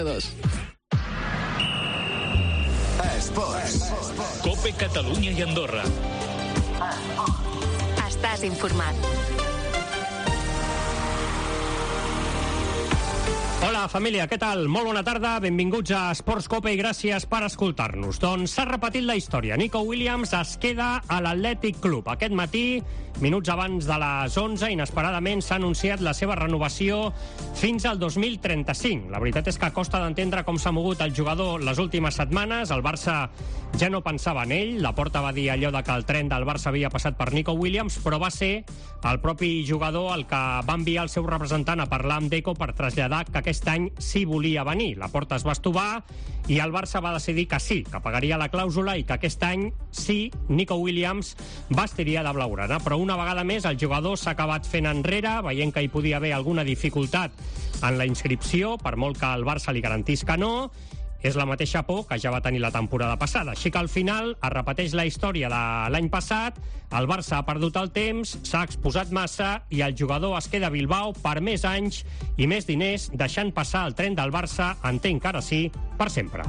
Esports. COPE Catalunya i Andorra. Estàs informat. Hola, família, què tal? Molt bona tarda, benvinguts a Esports COPE i gràcies per escoltar-nos. Doncs s'ha repetit la història. Nico Williams es queda a l'Atlètic Club. Aquest matí, minuts abans de les 11, inesperadament s'ha anunciat la seva renovació fins al 2035. La veritat és que costa d'entendre com s'ha mogut el jugador les últimes setmanes. El Barça ja no pensava en ell. Laporta va dir allò de que el tren del Barça havia passat per Nico Williams, però va ser el propi jugador el que va enviar el seu representant a parlar amb Deco per traslladar que aquest any sí volia venir. Laporta es va estovar i el Barça va decidir que sí, que pagaria la clàusula i que aquest any sí, Nico Williams vestiria de blaugrana. Però una vegada més el jugador s'ha acabat fent enrere, veient que hi podia haver alguna dificultat en la inscripció, per molt que el Barça li garantís que no. És la mateixa por que ja va tenir la temporada passada. Així que al final es repeteix la història de l'any passat, el Barça ha perdut el temps, s'ha exposat massa i el jugador es queda a Bilbao per més anys i més diners, deixant passar el tren del Barça, entenc que ara sí, per sempre.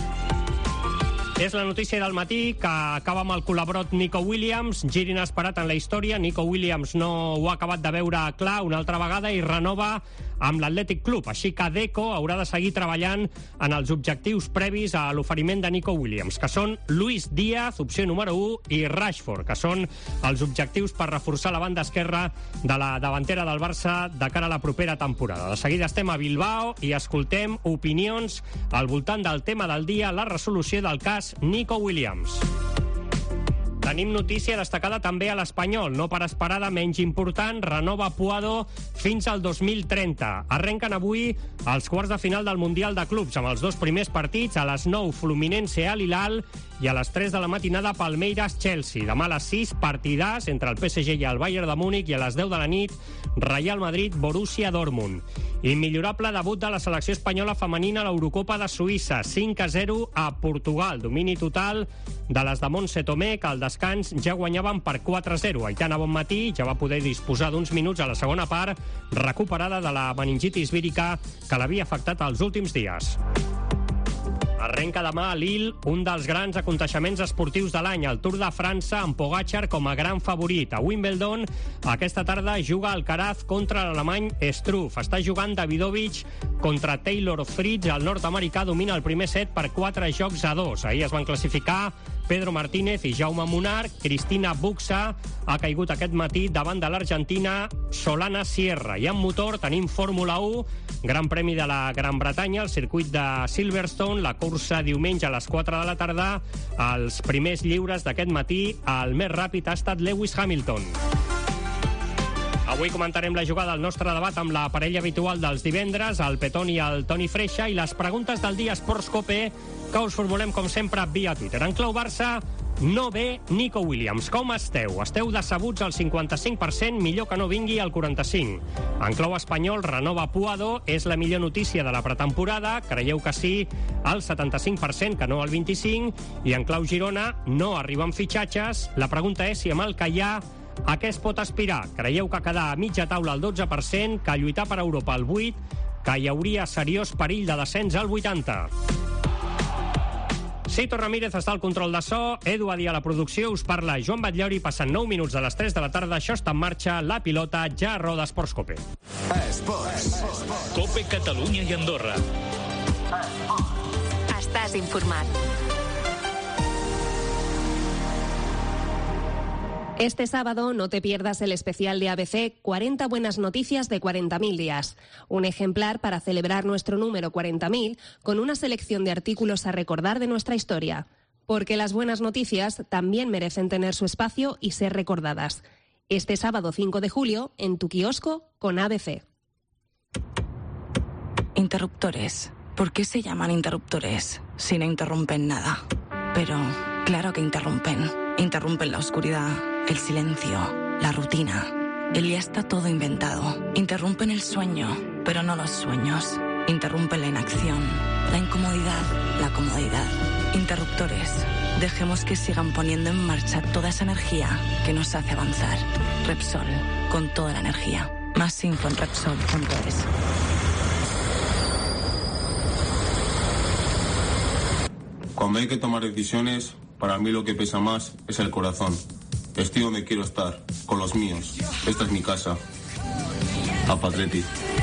És la notícia del matí que acaba amb el col·laborat Nico Williams, gir inesperat en la història. Nico Williams no ho ha acabat de veure clar una altra vegada i renova amb l'Atlètic Club. Així que Deco haurà de seguir treballant en els objectius previs a l'oferiment de Nico Williams, que són Luis Díaz, opció número 1, i Rashford, que són els objectius per reforçar la banda esquerra de la davantera del Barça de cara a la propera temporada. De seguida estem a Bilbao i escoltem opinions al voltant del tema del dia, la resolució del cas Nico Williams. Tenim notícia destacada també a l'Espanyol. No per esperada, menys important, renova Puado fins al 2030. Arrenquen avui els quarts de final del Mundial de Clubs, amb els dos primers partits, a les 9 Fluminense Al Hilal i a les 3 de la matinada Palmeiras-Chelsea. Demà a les 6 partidars entre el PSG i el Bayern de Múnich i a les 10 de la nit Real Madrid-Borussia Dortmund. Immillorable debut de la selecció espanyola femenina a l'Eurocopa de Suïssa, 5-0 a Portugal. Domini total de les de Montse Tomé, que al descans ja guanyaven per 4-0. Aitana Bonmatí ja va poder disposar d'uns minuts a la segona part, recuperada de la meningitis vírica que l'havia afectat els últims dies. Arrenca demà a Lille un dels grans aconteixements esportius de l'any, el Tour de França, amb Pogačar com a gran favorit. A Wimbledon, aquesta tarda juga Alcaraz contra l'alemany Struff. Està jugant Davidovich contra Taylor Fritz. El nord-americà domina el primer set per 4-2. Ahir es van classificar Pedro Martínez i Jaume Munar. Cristina Buxa ha caigut aquest matí davant de l'Argentina Solana Sierra. I en motor tenim Fórmula 1, Gran Premi de la Gran Bretanya, el circuit de Silverstone, la cursa diumenge a les 4 de la tarda. Els primers lliures d'aquest matí, el més ràpid ha estat Lewis Hamilton. Avui comentarem la jugada del nostre debat amb la parella habitual dels divendres, el Petón i el Toni Freixa, i les preguntes del dia Esports COPE, que us formulem com sempre via Twitter. En clau Barça, no ve Nico Williams. Com esteu? Esteu decebuts al 55%, millor que no vingui al 45%. En clau espanyol, renova Puado, és la millor notícia de la pretemporada, creieu que sí al 75%, que no al 25%, i en clau Girona, no arriben fitxatges. La pregunta és si amb el que hi ha, a què es pot aspirar? Creieu que quedar a mitja taula al 12%, que lluitar per Europa al 8%, que hi hauria seriós perill de descens al 80%? Sito Ramírez està al control de so, Edu Adí a la producció, us parla Joan Batllori, passant 9 minuts de les 3 de la tarda, això està en marxa, la pilota ja roda Esports COPE. Esports. COPE Catalunya i Andorra. Estàs informat. Este sábado no te pierdas el especial de ABC 40 buenas noticias de 40.000 días. Un ejemplar para celebrar nuestro número 40.000 con una selección de artículos a recordar de nuestra historia. Porque las buenas noticias también merecen tener su espacio y ser recordadas. Este sábado 5 de julio en tu kiosco con ABC. Interruptores. ¿Por qué se llaman interruptores si no interrumpen nada? Pero claro que interrumpen. Interrumpen la oscuridad, el silencio, la rutina. El ya está todo inventado. Interrumpen el sueño, pero no los sueños. Interrumpen la inacción, la incomodidad, la comodidad. Interruptores. Dejemos que sigan poniendo en marcha toda esa energía que nos hace avanzar. Repsol, con toda la energía. Más info en Repsol.es. Cuando hay que tomar decisiones, para mí lo que pesa más es el corazón. Estoy donde quiero estar, con los míos. Esta es mi casa. Apa Atleti.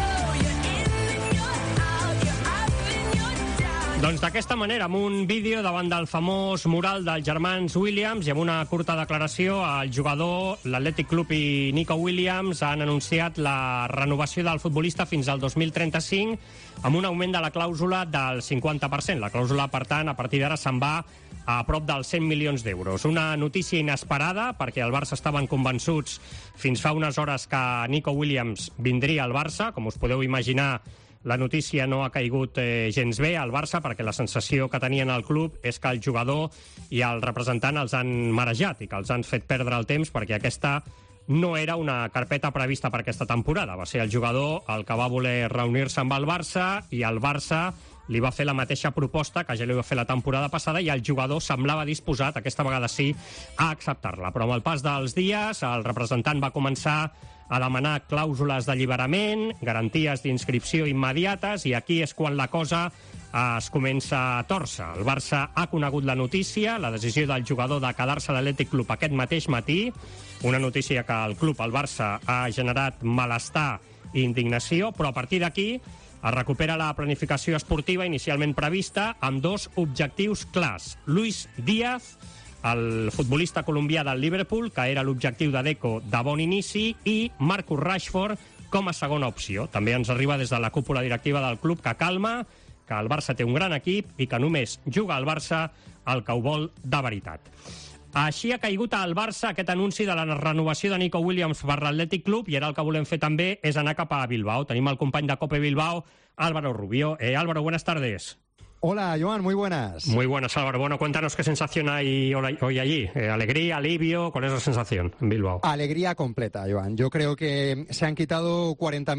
Doncs d'aquesta manera, amb un vídeo davant del famós mural dels germans Williams i amb una curta declaració, el jugador, l'Athletic Club i Nico Williams han anunciat la renovació del futbolista fins al 2035 amb un augment de la clàusula del 50%. La clàusula, per tant, a partir d'ara se'n va a prop dels 100 milions d'euros. Una notícia inesperada, perquè el Barça estaven convençuts fins fa unes hores que Nico Williams vindria al Barça. Com us podeu imaginar, la notícia no ha caigut gens bé al Barça, perquè la sensació que tenien al club és que el jugador i el representant els han marejat i que els han fet perdre el temps, perquè aquesta no era una carpeta prevista per aquesta temporada. Va ser el jugador el que va voler reunir-se amb el Barça i el Barça li va fer la mateixa proposta que ja li va fer la temporada passada i el jugador semblava disposat, aquesta vegada sí, a acceptar-la. Però amb el pas dels dies el representant va començar a demanar clàusules d'alliberament, garanties d'inscripció immediates, i aquí és quan la cosa es comença a tòrcer. El Barça ha conegut la notícia, la decisió del jugador de quedar-se a l'Athletic Club aquest mateix matí, una notícia que el club, el Barça, ha generat malestar i indignació, però a partir d'aquí es recupera la planificació esportiva inicialment prevista amb dos objectius clars. Luis Díaz, el futbolista colombià del Liverpool, que era l'objectiu de Deco de bon inici, i Marcus Rashford com a segona opció. També ens arriba des de la cúpula directiva del club que calma, que el Barça té un gran equip i que només juga al Barça el que ho vol de veritat. Així ha caigut al Barça aquest anunci de la renovació de Nico Williams per l'Athletic Club, i ara el que volem fer també és anar cap a Bilbao. Tenim el company de COPE Bilbao, Álvaro Rubio. Álvaro, buenas tardes. Hola, Joan, muy buenas. Muy buenas, Álvaro. Bueno, cuéntanos qué sensación hay hoy allí. ¿Alegría, alivio? ¿Cuál es la sensación en Bilbao? Alegría completa, Joan. Yo creo que se han quitado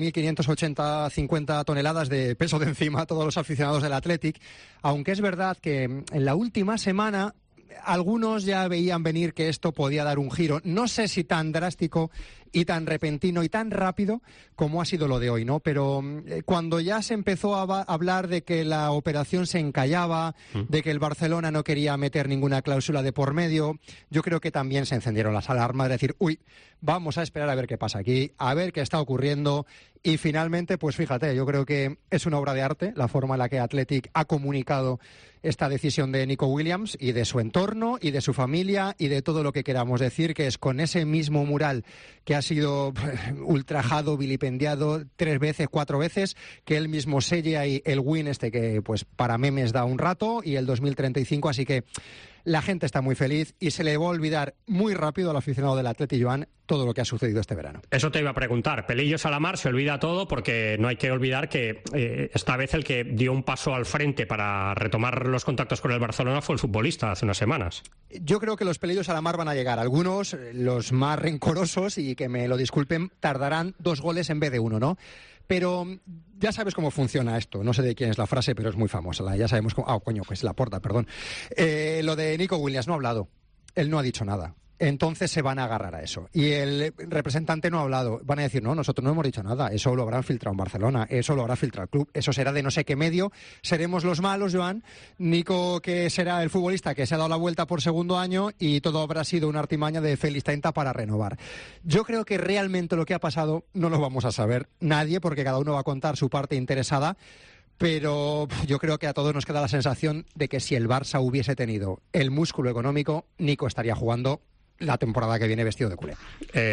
40.550 toneladas de peso de encima a todos los aficionados del Athletic, aunque es verdad que en la última semana algunos ya veían venir que esto podía dar un giro. No sé si tan drástico y tan repentino y tan rápido como ha sido lo de hoy, ¿no? Pero cuando ya se empezó a hablar de que la operación se encallaba, de que el Barcelona no quería meter ninguna cláusula de por medio, yo creo que también se encendieron las alarmas de decir, uy, vamos a esperar a ver qué pasa aquí, a ver qué está ocurriendo. Y finalmente, pues fíjate, yo creo que es una obra de arte la forma en la que Athletic ha comunicado esta decisión de Nico Williams y de su entorno y de su familia y de todo lo que queramos decir, que es con ese mismo mural que ha sido ultrajado, vilipendiado 3 veces, 4 veces, que él mismo sella ahí el win que pues para memes da un rato y el 2035, así que la gente está muy feliz y se le va a olvidar muy rápido al aficionado del Athletic, Joan, todo lo que ha sucedido este verano. Eso te iba a preguntar. Pelillos a la mar, se olvida todo, porque no hay que olvidar que esta vez el que dio un paso al frente para retomar los contactos con el Barcelona fue el futbolista hace unas semanas. Yo creo que los pelillos a la mar van a llegar. Algunos, los más rencorosos, y que me lo disculpen, tardarán 2 goles en vez de 1, ¿no? Pero ya sabes cómo funciona esto. No sé de quién es la frase, pero es muy famosa. Ya sabemos cómo... pues Laporta, perdón. Lo de Nico Williams no ha hablado. Él no ha dicho nada. Entonces se van a agarrar a eso. Y el representante no ha hablado. Van a decir, no, nosotros no hemos dicho nada. Eso lo habrán filtrado en Barcelona. Eso lo habrá filtrado el club. Eso será de no sé qué medio. Seremos los malos, Joan. Nico, que será el futbolista que se ha dado la vuelta por segundo año, y todo habrá sido una artimaña de Félix Tainta para renovar. Yo creo que realmente lo que ha pasado no lo vamos a saber nadie, porque cada uno va a contar su parte interesada. Pero yo creo que a todos nos queda la sensación de que si el Barça hubiese tenido el músculo económico, Nico estaría jugando la temporada que viene vestido de culé.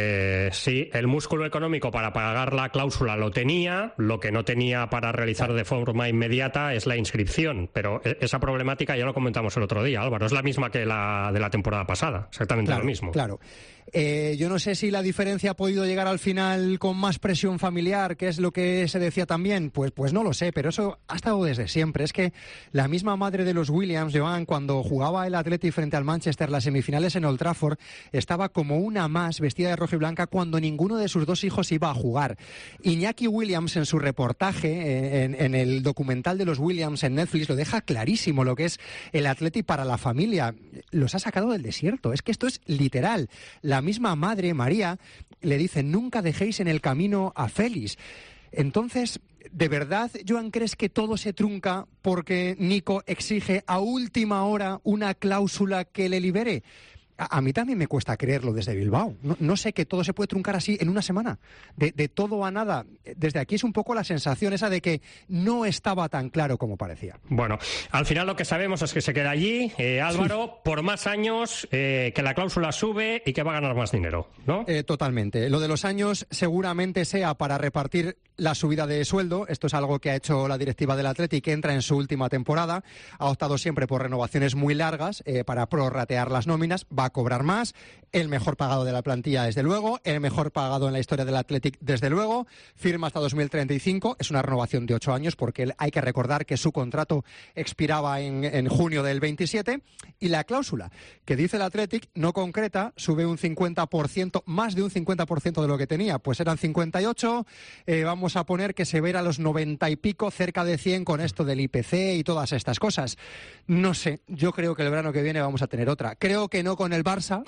Sí, el músculo económico para pagar la cláusula lo tenía. Lo que no tenía para realizar de forma inmediata es la inscripción. Pero esa problemática ya lo comentamos el otro día, Álvaro. Es la misma que la de la temporada pasada. Exactamente lo mismo. Claro. Yo no sé si la diferencia ha podido llegar al final con más presión familiar, que es lo que se decía también. Pues no lo sé, pero eso ha estado desde siempre. Es que la misma madre de los Williams, Joan, cuando jugaba el Athletic frente al Manchester, las semifinales en Old Trafford, estaba como una más vestida de rojo y blanca cuando ninguno de sus 2 hijos iba a jugar. Iñaki Williams, en su reportaje en el documental de los Williams en Netflix, lo deja clarísimo lo que es el Athletic para la familia. Los ha sacado del desierto. Es que esto es literal. La misma madre, María, le dice, nunca dejéis en el camino a Félix. Entonces, ¿De verdad, Joan, crees que todo se trunca porque Nico exige a última hora una cláusula que le libere? A mí también me cuesta creerlo desde Bilbao. No sé que todo se puede truncar así en una semana. De todo a nada. Desde aquí es un poco la sensación esa de que no estaba tan claro como parecía. Bueno, al final lo que sabemos es que se queda allí, Álvaro, por más años, que la cláusula sube y que va a ganar más dinero, ¿no? Totalmente. Lo de los años seguramente sea para repartir la subida de sueldo. Esto es algo que ha hecho la directiva del Athletic, que entra en su última temporada. Ha optado siempre por renovaciones muy largas para prorratear las nóminas. Va a cobrar más. El mejor pagado de la plantilla, desde luego. El mejor pagado en la historia del Athletic, desde luego. Firma hasta 2035. Es una renovación de 8 años porque hay que recordar que su contrato expiraba en junio del 27. Y la cláusula que dice el Athletic no concreta, sube un 50%, más de un 50% de lo que tenía. Pues eran 58. Vamos a poner que se verá a los 90 y pico, cerca de 100 con esto del IPC y todas estas cosas. No sé, yo creo que el verano que viene vamos a tener otra. Creo que no con el Barça,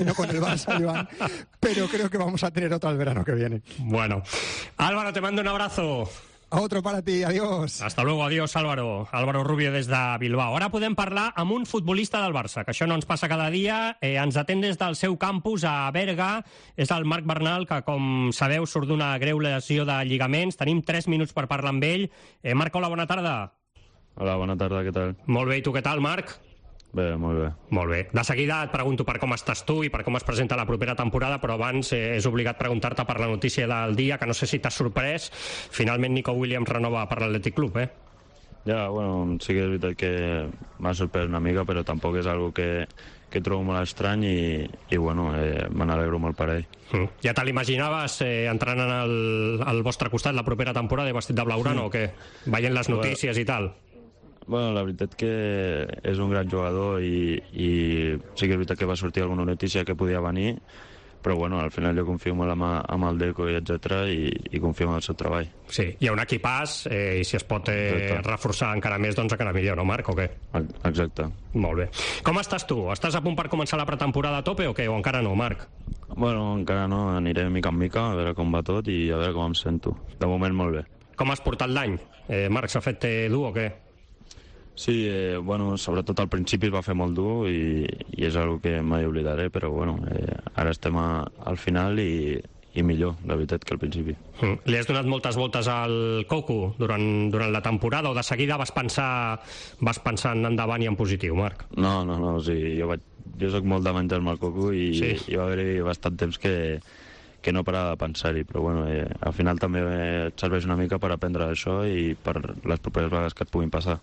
Joan, pero creo que vamos a tener otra el verano que viene. Bueno, Álvaro, te mando un abrazo. Otro para ti, adiós. Hasta luego, adiós, Álvaro. Álvaro Rubio des de Bilbao. Ara podem parlar amb un futbolista del Barça, que això no ens passa cada dia. Ens atén des del seu campus a Berga. És el Marc Bernal, que, com sabeu, surt d'una greu lesió de lligaments. Tenim 3 minuts per parlar amb ell. Marc, hola, bona tarda. Hola, bona tarda, què tal? Molt bé, i tu què tal, Marc? Bé, molt bé. Molt bé. De seguida et pregunto per com estàs tu i per com es presenta la propera temporada, però abans és obligat preguntar-te per la notícia del dia, que no sé si t'ha sorprès. Finalment Nico Williams renova per l'Athletic Club, Ja, bueno, sí que és veritat que m'ha sorprès una mica, però tampoc és algo que trobo molt estrany i bueno, me n'alegro molt per ell. Ja te l'imaginaves entrant al vostre costat la propera temporada i vestit de blaugrana o què? Veient les notícies i tal? Bueno, la veritat que és un gran jugador i sí que és veritat que va sortir alguna notícia que podia venir, però bueno, al final jo confio molt amb el Deco i etcètera i confio en el seu treball. Sí, hi ha un equipàs i si es pot reforçar encara més, doncs encara millor, no, Marc, o què? Exacte. Molt bé. Com estàs tu? Estàs a punt per començar la pretemporada a tope o què? O encara no, Marc? Bueno, encara no, aniré mica en mica a veure com va tot i a veure com em sento. De moment molt bé. Com has portat l'any? Marc, s'ha fet dur o què? Sí, bueno, sobretot al principi es va fer molt dur i és una que mai oblidaré, però bueno, ara estem al final i millor, la veritat, que al principi. Li has donat moltes voltes al Cocu durant la temporada o de seguida vas pensar en endavant i en positiu, Marc? No, o sigui, jo soc molt de menjar-me el Cocu i hi va haver-hi bastant temps que no parava de pensar-hi, però bueno, al final també et serveix una mica per aprendre això i per les properes vegades que et puguin passar.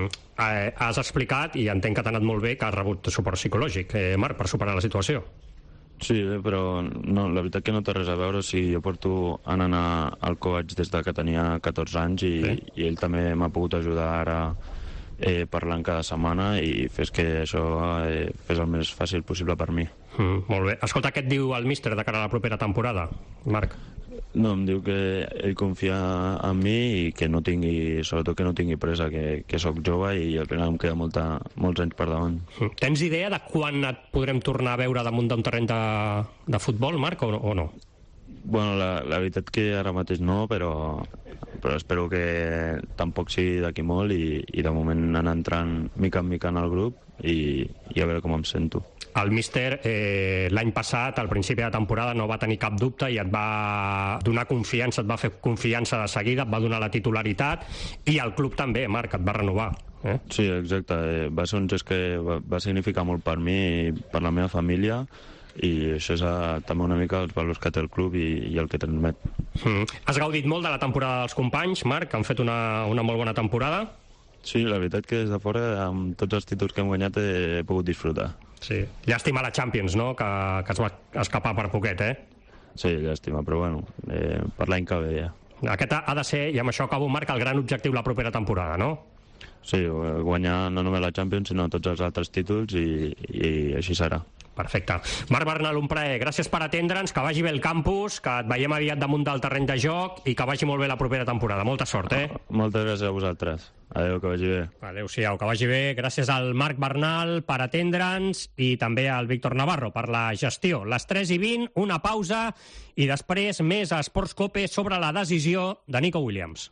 Has explicat, i entenc que t'ha anat molt bé, que has rebut suport psicològic, Marc, per superar la situació. Sí, però no, la veritat que no té res a veure. Si jo porto anant al coach des que tenia 14 anys i ell també m'ha pogut ajudar ara parlant cada setmana i fes que això fes el més fàcil possible per mi. Molt bé. Escolta, què et diu el míster de cara a la propera temporada, Marc? No, em diu que ell confia en mi i que no tingui, sobretot que no tingui pressa, que sóc jove i al final em queda molts anys per davant. Tens idea de quan et podrem tornar a veure damunt d'un terreny de futbol, Marc, o no? Bueno, la veritat que ara mateix no, però espero que tampoc sigui d'aquí molt i de moment anar entrant mica en mica en el grup i a veure com em sento. El míster l'any passat, al principi de temporada, no va tenir cap dubte i et va donar confiança, et va fer confiança de seguida, et va donar la titularitat i el club també, Marc, et va renovar. Sí, exacte. Va ser un gest que va significar molt per mi i per la meva família i això és també una mica els valors que té el club i el que transmet. Has gaudit molt de la temporada dels companys, Marc, que han fet una molt bona temporada? Sí, la veritat que des de fora, amb tots els títols que hem guanyat, he pogut disfrutar. Sí. Llàstima la Champions, no?, que es va escapar per poquet, Sí, llàstima, però bueno, per l'any que ve ja. Aquest ha de ser, i amb això acabo, Marc, el gran objectiu la propera temporada, no? Sí, guanyar no només la Champions, sinó tots els altres títols i així serà. Perfecte. Marc Bernal, un plaer. Gràcies per atendre'ns, que vagi bé el campus, que et veiem aviat damunt del terreny de joc i que vagi molt bé la propera temporada. Molta sort, Moltes gràcies a vosaltres. Adéu, que vagi bé. Adéu-siau, que vagi bé. Gràcies al Marc Bernal per atendre'ns i també al Víctor Navarro per la gestió. Les 3:20, una pausa i després més a Esports Cope sobre la decisió de Nico Williams.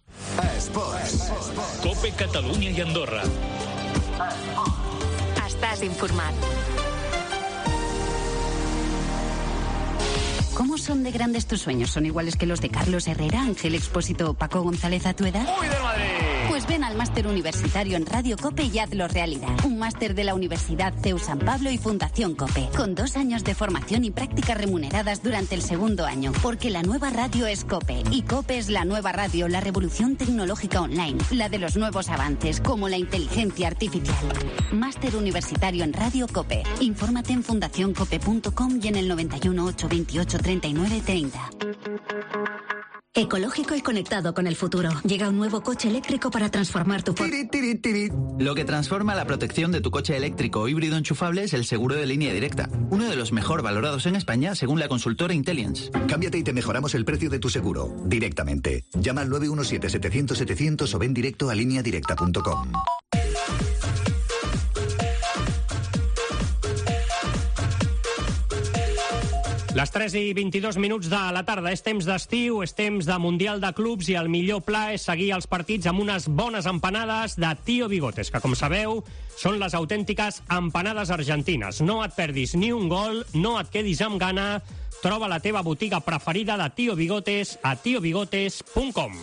Cope Catalunya i Andorra. Estàs informat. ¿Cómo son de grandes tus sueños? ¿Son iguales que los de Carlos Herrera, Ángel Expósito o Paco González a tu edad? ¡Uy, del Madrid! Pues ven al Máster Universitario en Radio Cope y hazlo realidad. Un máster de la Universidad CEU San Pablo y Fundación Cope, con 2 años de formación y prácticas remuneradas durante el segundo año. Porque la nueva radio es Cope, y Cope es la nueva radio, la revolución tecnológica online, la de los nuevos avances, como la inteligencia artificial. Máster Universitario en Radio Cope. Infórmate en fundacioncope.com y en el 91 828 39 30. Ecológico y conectado con el futuro. Llega un nuevo coche eléctrico para transformar tu... Lo que transforma la protección de tu coche eléctrico o híbrido enchufable es el seguro de línea directa. Uno de los mejor valorados en España según la consultora Intelliance. Cámbiate y te mejoramos el precio de tu seguro. Directamente. Llama al 917-700-700 o ven directo a lineadirecta.com. Les 3:22 de la tarda. És temps d'estiu, és temps de Mundial de Clubs i el millor pla és seguir els partits amb unes bones empanades de Tío Bigotes, que, com sabeu, són les autèntiques empanades argentines. No et perdis ni un gol, no et quedis amb gana. Troba la teva botiga preferida de Tío Bigotes a tiobigotes.com.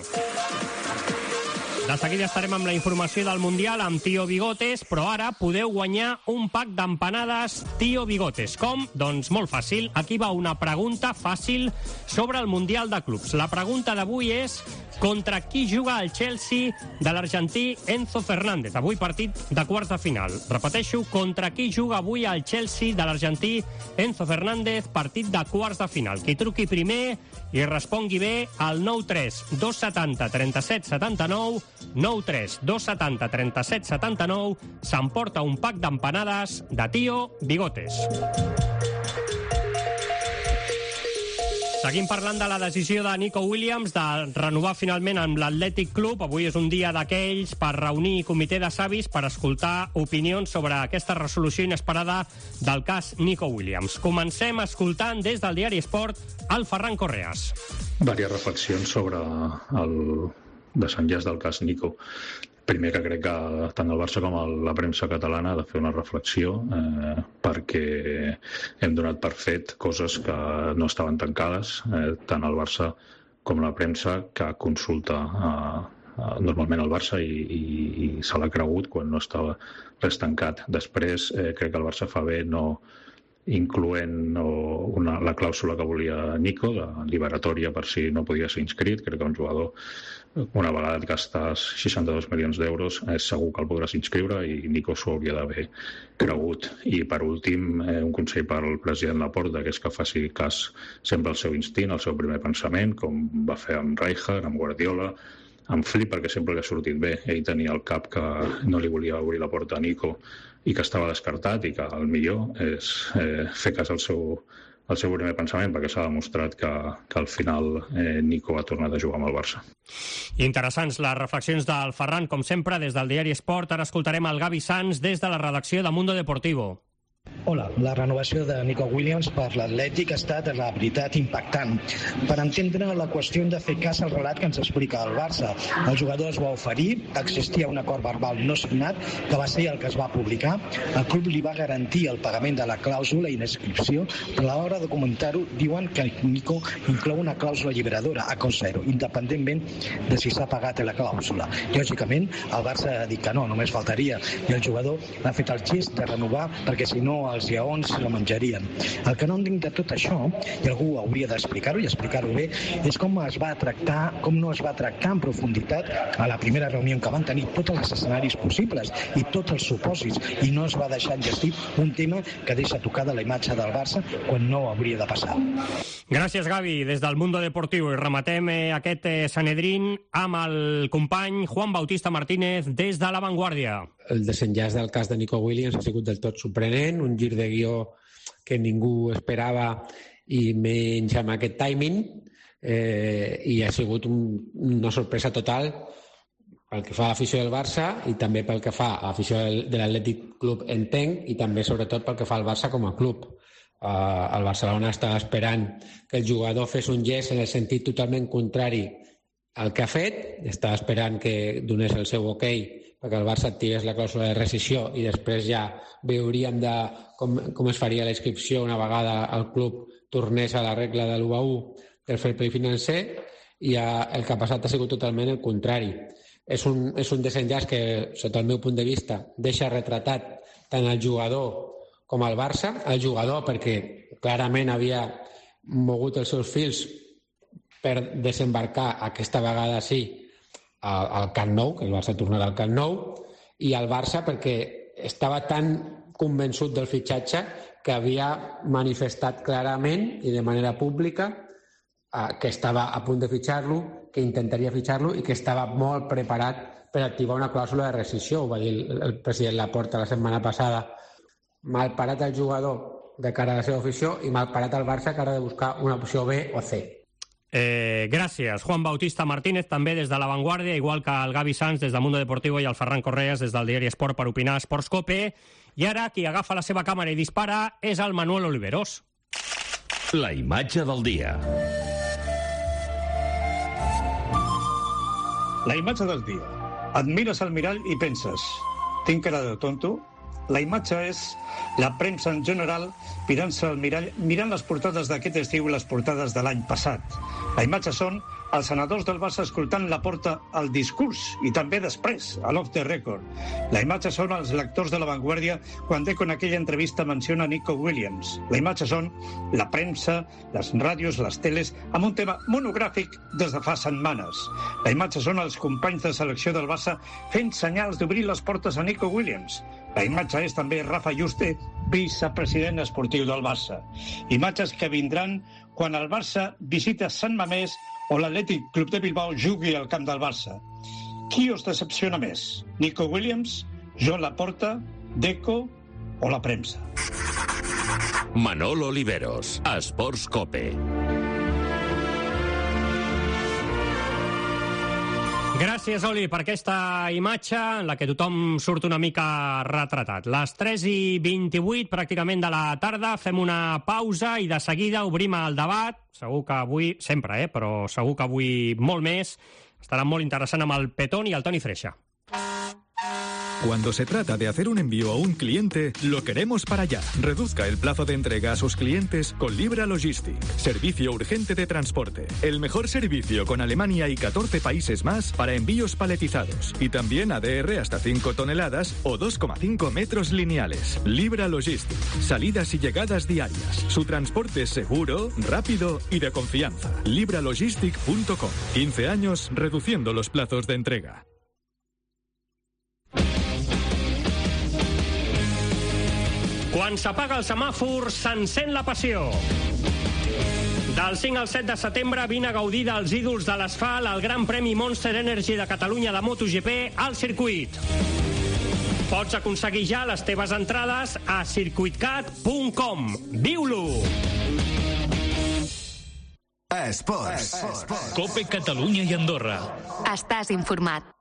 De seguida estarem amb la informació del Mundial amb Tío Bigotes, però ara podeu guanyar un pack d'empanades Tío Bigotes. Com? Doncs molt fàcil. Aquí va una pregunta fàcil sobre el Mundial de Clubs. La pregunta d'avui és: contra qui juga el Chelsea de l'argentí Enzo Fernández? Avui partit de quarts de final. Repeteixo, contra qui juga avui el Chelsea de l'argentí Enzo Fernández? Partit de quarts de final. Qui truqui primer i respongui bé al 93 270 37 79, 93 270 37 79, s'emporta un pack d'empanades de Tío Bigotes. Seguim parlant de la decisió de Nico Williams de renovar finalment amb l'Atlètic Club. Avui és un dia d'aquells per reunir comitè de savis per escoltar opinions sobre aquesta resolució inesperada del cas Nico Williams. Comencem escoltant des del diari Esport el Ferran Correas. Vàries reflexions sobre el desenllaç del cas Nico. Primer, que crec que tant el Barça com la premsa catalana ha de fer una reflexió perquè hem donat per fet coses que no estaven tancades, tant el Barça com la premsa, que consulta normalment el Barça i se l'ha cregut quan no estava res tancat. Després, crec que el Barça fa bé no incloent la clàusula que volia Nico, de liberatòria per si no podia ser inscrit. Crec que un jugador, una vegada et gastes 62 milions d'euros, és segur que el podràs inscriure, i Nico s'ho hauria d'haver cregut. I per últim, un consell per al president Laporta, que és que faci cas sempre al seu instint, al seu primer pensament, com va fer amb Rijkaard, amb Guardiola, amb Flick, perquè sempre li ha sortit bé. Ell tenia al cap que no li volia obrir la porta a Nico i que estava descartat, i que el millor és fer cas al seu primer pensament, perquè s'ha demostrat que al final Nico ha tornat a jugar amb el Barça. Interessants les reflexions del Ferran, com sempre, des del diari Esport. Ara escoltarem el Gavi Sanz des de la redacció de Mundo Deportivo. Hola, la renovació de Nico Williams per l'Atlètic ha estat, la veritat, impactant. Per entendre la qüestió hem de fer cas al relat que ens explica el Barça. El jugador es va oferir, existia un acord verbal no signat, que va ser el que es va publicar. El club li va garantir el pagament de la clàusula i l'inscripció, però a l'hora de comentar-ho diuen que Nico inclou una clàusula alliberadora a cost zero, independentment de si s'ha pagat la clàusula. Lògicament, el Barça ha dit que no, només faltaria, i el jugador ha fet el gest de renovar perquè si no els lleons la menjarien. El que no entenc de tot això, i algú hauria d'explicar-ho i explicar-ho bé, és com no es va tractar en profunditat a la primera reunió que van tenir tots els escenaris possibles i tots els supòsits, i no es va deixar enllestir un tema que deixa tocada la imatge del Barça quan no hauria de passar. Gràcies, Gavi, des del Mundo Deportivo. I rematem aquest Sanedrín amb el company Juan Bautista Martínez des de La Vanguardia. El desenllaç del cas de Nico Williams ha sigut del tot sorprenent, un gir de guió que ningú esperava i menys amb aquest timing, i ha sigut una sorpresa total pel que fa a l'afició del Barça i també pel que fa a l'afició de l'Atlètic Club Entenc i també sobretot pel que fa al Barça com a club. El Barcelona estava esperant que el jugador fes un gest en el sentit totalment contrari al que ha fet, estava esperant que donés el seu ok perquè el Barça activés la clàusula de rescissió i després ja veuríem com es faria la inscripció una vegada el club tornés a la regla de l'1-1 del fair play financer, i el que ha passat ha sigut totalment el contrari. És un desenllaç que, sota el meu punt de vista, deixa retratat tant el jugador com el Barça. El jugador perquè clarament havia mogut els seus fils per desembarcar aquesta vegada sí al Camp Nou, que el Barça tornarà al Camp Nou, i el Barça perquè estava tan convençut del fitxatge que havia manifestat clarament i de manera pública que estava a punt de fitxar-lo, que intentaria fitxar-lo i que estava molt preparat per activar una clàusula de rescissió. Ho va dir el president Laporta la setmana passada. Mal parat el jugador de cara a la seva afició i mal parat el Barça que ara ha de buscar una opció B o C. Gràcies. Juan Bautista Martínez, també des de La Vanguardia, igual que el Gavi Sanz des del Mundo Deportivo i el Ferran Correas des del diari Esport per opinar a Esports Cope. I ara qui agafa la seva càmera i dispara és el Manuel Oliveros. La imatge del dia. La imatge del dia. Et mires al mirall i penses, tinc cara de tonto? La imatge és la premsa en general mirant-se al mirall, mirant les portades d'aquest estiu i les portades de l'any passat. La imatge són els senadors del Barça escoltant Laporta al discurs i també després, a l'off the record. La imatge són els lectors de La Vanguardia quan Deco en aquella entrevista menciona Nico Williams. La imatge són la premsa, les ràdios, les teles, amb un tema monogràfic des de fa setmanes. La imatge són els companys de selecció del Barça fent senyals d'obrir les portes a Nico Williams. La imatge és també Rafa Juste, vicepresident esportiu del Barça. Imatges que vindran quan el Barça visita Sant Mamés o l'Atlètic Club de Bilbao jugui al camp del Barça. Qui us decepciona més? Nico Williams, Joan Laporta, Deco o la premsa? Manolo Oliveros, Esports Cope. Gràcies, Oli, per aquesta imatge en la que tothom surt una mica retratat. Les 3:28 pràcticament de la tarda, fem una pausa i de seguida obrim el debat. Segur que avui, sempre, però segur que avui molt més, estarà molt interessant amb el Petón i el Toni Freixa. Cuando se trata de hacer un envío a un cliente, lo queremos para allá. Reduzca el plazo de entrega a sus clientes con Libra Logistic. Servicio urgente de transporte. El mejor servicio con Alemania y 14 países más para envíos paletizados. Y también ADR hasta 5 toneladas o 2,5 metros lineales. Libra Logistic. Salidas y llegadas diarias. Su transporte es seguro, rápido y de confianza. libralogistic.com. 15 años reduciendo los plazos de entrega. Quan s'apaga el semàfor, s'encén la passió. Del 5 al 7 de setembre vine a gaudir dels ídols de l'asfalt al Gran Premi Monster Energy de Catalunya de MotoGP al circuit. Pots aconseguir ja les teves entrades a circuitcat.com. Viu-lo! Esports. Cope Catalunya i Andorra. Estàs informat.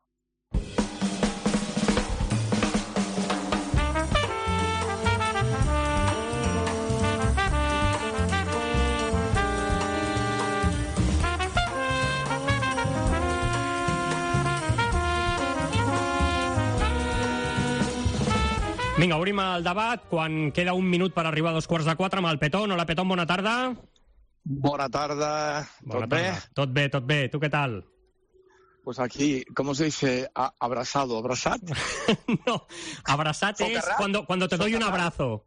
Vinga, obrim el debat quan queda un minut per arribar a 3:45 amb el Petón. Hola, Petón, bona tarda. Bona tarda. ¿Tot bé? Tot bé, tot bé. ¿Tú qué tal? Pues aquí, ¿cómo se dice? ¿Abrazado? ¿Abrazat? No, abrazat es cuando te doy un abrazo.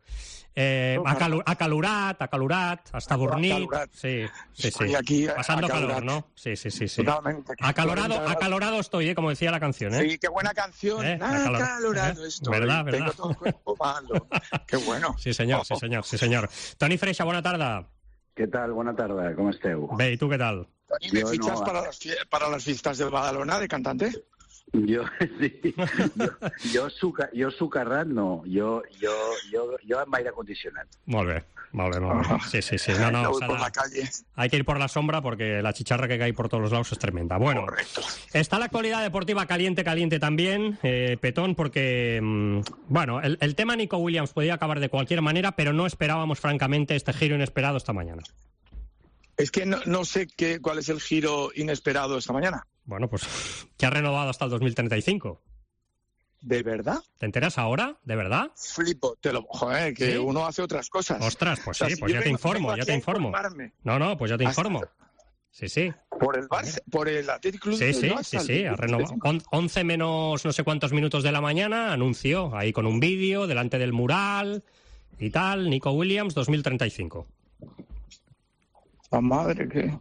Acalorat, hasta dormit. Sí. Aquí pasando calor, ¿no? Sí. Totalmente. Acalorado estoy, como decía la canción, ¿eh? Sí, qué buena canción. Acalorado estoy. ¿Verdad? Tengo todo el cuerpo malo. Qué bueno. Sí, señor. Toni Freixa, bona tarda. Què tal? Bona tarda, com esteu? Bé, i tu què tal? Toni, ¿me fichas para las fiestas del Badalona de cantante? Yo sucarrat no, yo amb aire acondicionado. Molt bé. Sí. No, hay que ir por la sombra porque la chicharra que cae por todos los lados es tremenda. Bueno, correcto. Está la actualidad deportiva caliente también, Petón, porque, el tema Nico Williams podía acabar de cualquier manera, pero no esperábamos, francamente, este giro inesperado esta mañana. Es que no sé cuál es el giro inesperado esta mañana. Bueno, pues que ha renovado hasta el 2035. ¿De verdad? ¿Te enteras ahora? ¿De verdad? Flipo, que ¿Sí? uno hace otras cosas. Ostras, pues sí, pues ya te informo. No, pues ya te informo. Sí. ¿Por el Barça? ¿Por el Athletic Club? Sí, ha renovado. 11 menos no sé cuántos minutos de la mañana, anunció ahí con un vídeo delante del mural y tal, Nico Williams 2035. La madre que...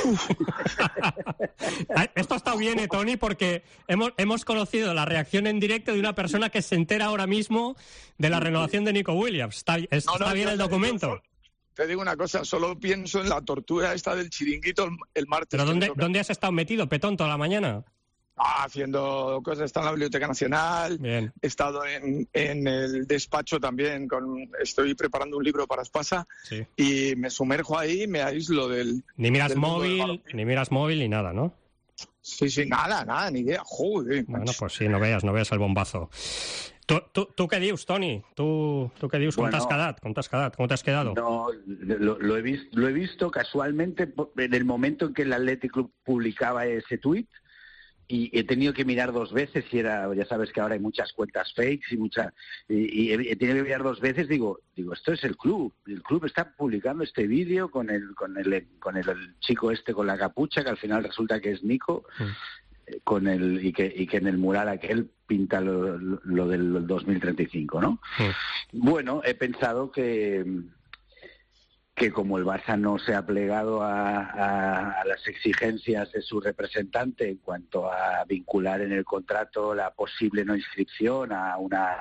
Esto ha estado bien, Tony, porque hemos conocido la reacción en directo de una persona que se entera ahora mismo de la renovación de Nico Williams. Está bien el documento. Te digo una cosa, solo pienso en la tortura esta del chiringuito el martes. ¿Pero dónde has estado metido, Petón, toda la mañana? Haciendo cosas, he estado en la Biblioteca Nacional, bien. He estado en el despacho también, estoy preparando un libro para Espasa, sí. Y me sumerjo ahí, me aíslo del... Ni miras móvil ni nada, ¿no? Sí, nada, ni idea, joder. Bueno, pues sí, no veas el bombazo. ¿Tú qué dius, Toni? ¿Tú qué dius? ¿Cómo t'has quedado? No, lo he visto casualmente en el momento en que el Athletic Club publicaba ese tuit. Y he tenido que mirar dos veces ya sabes que ahora hay muchas cuentas fakes y he tenido que mirar dos veces, digo, esto es el club está publicando este vídeo con el chico este con la capucha, que al final resulta que es Nico, y que en el mural aquel pinta lo del 2035, ¿no? Bueno, he pensado que como el Barça no se ha plegado a las exigencias de su representante en cuanto a vincular en el contrato la posible no inscripción a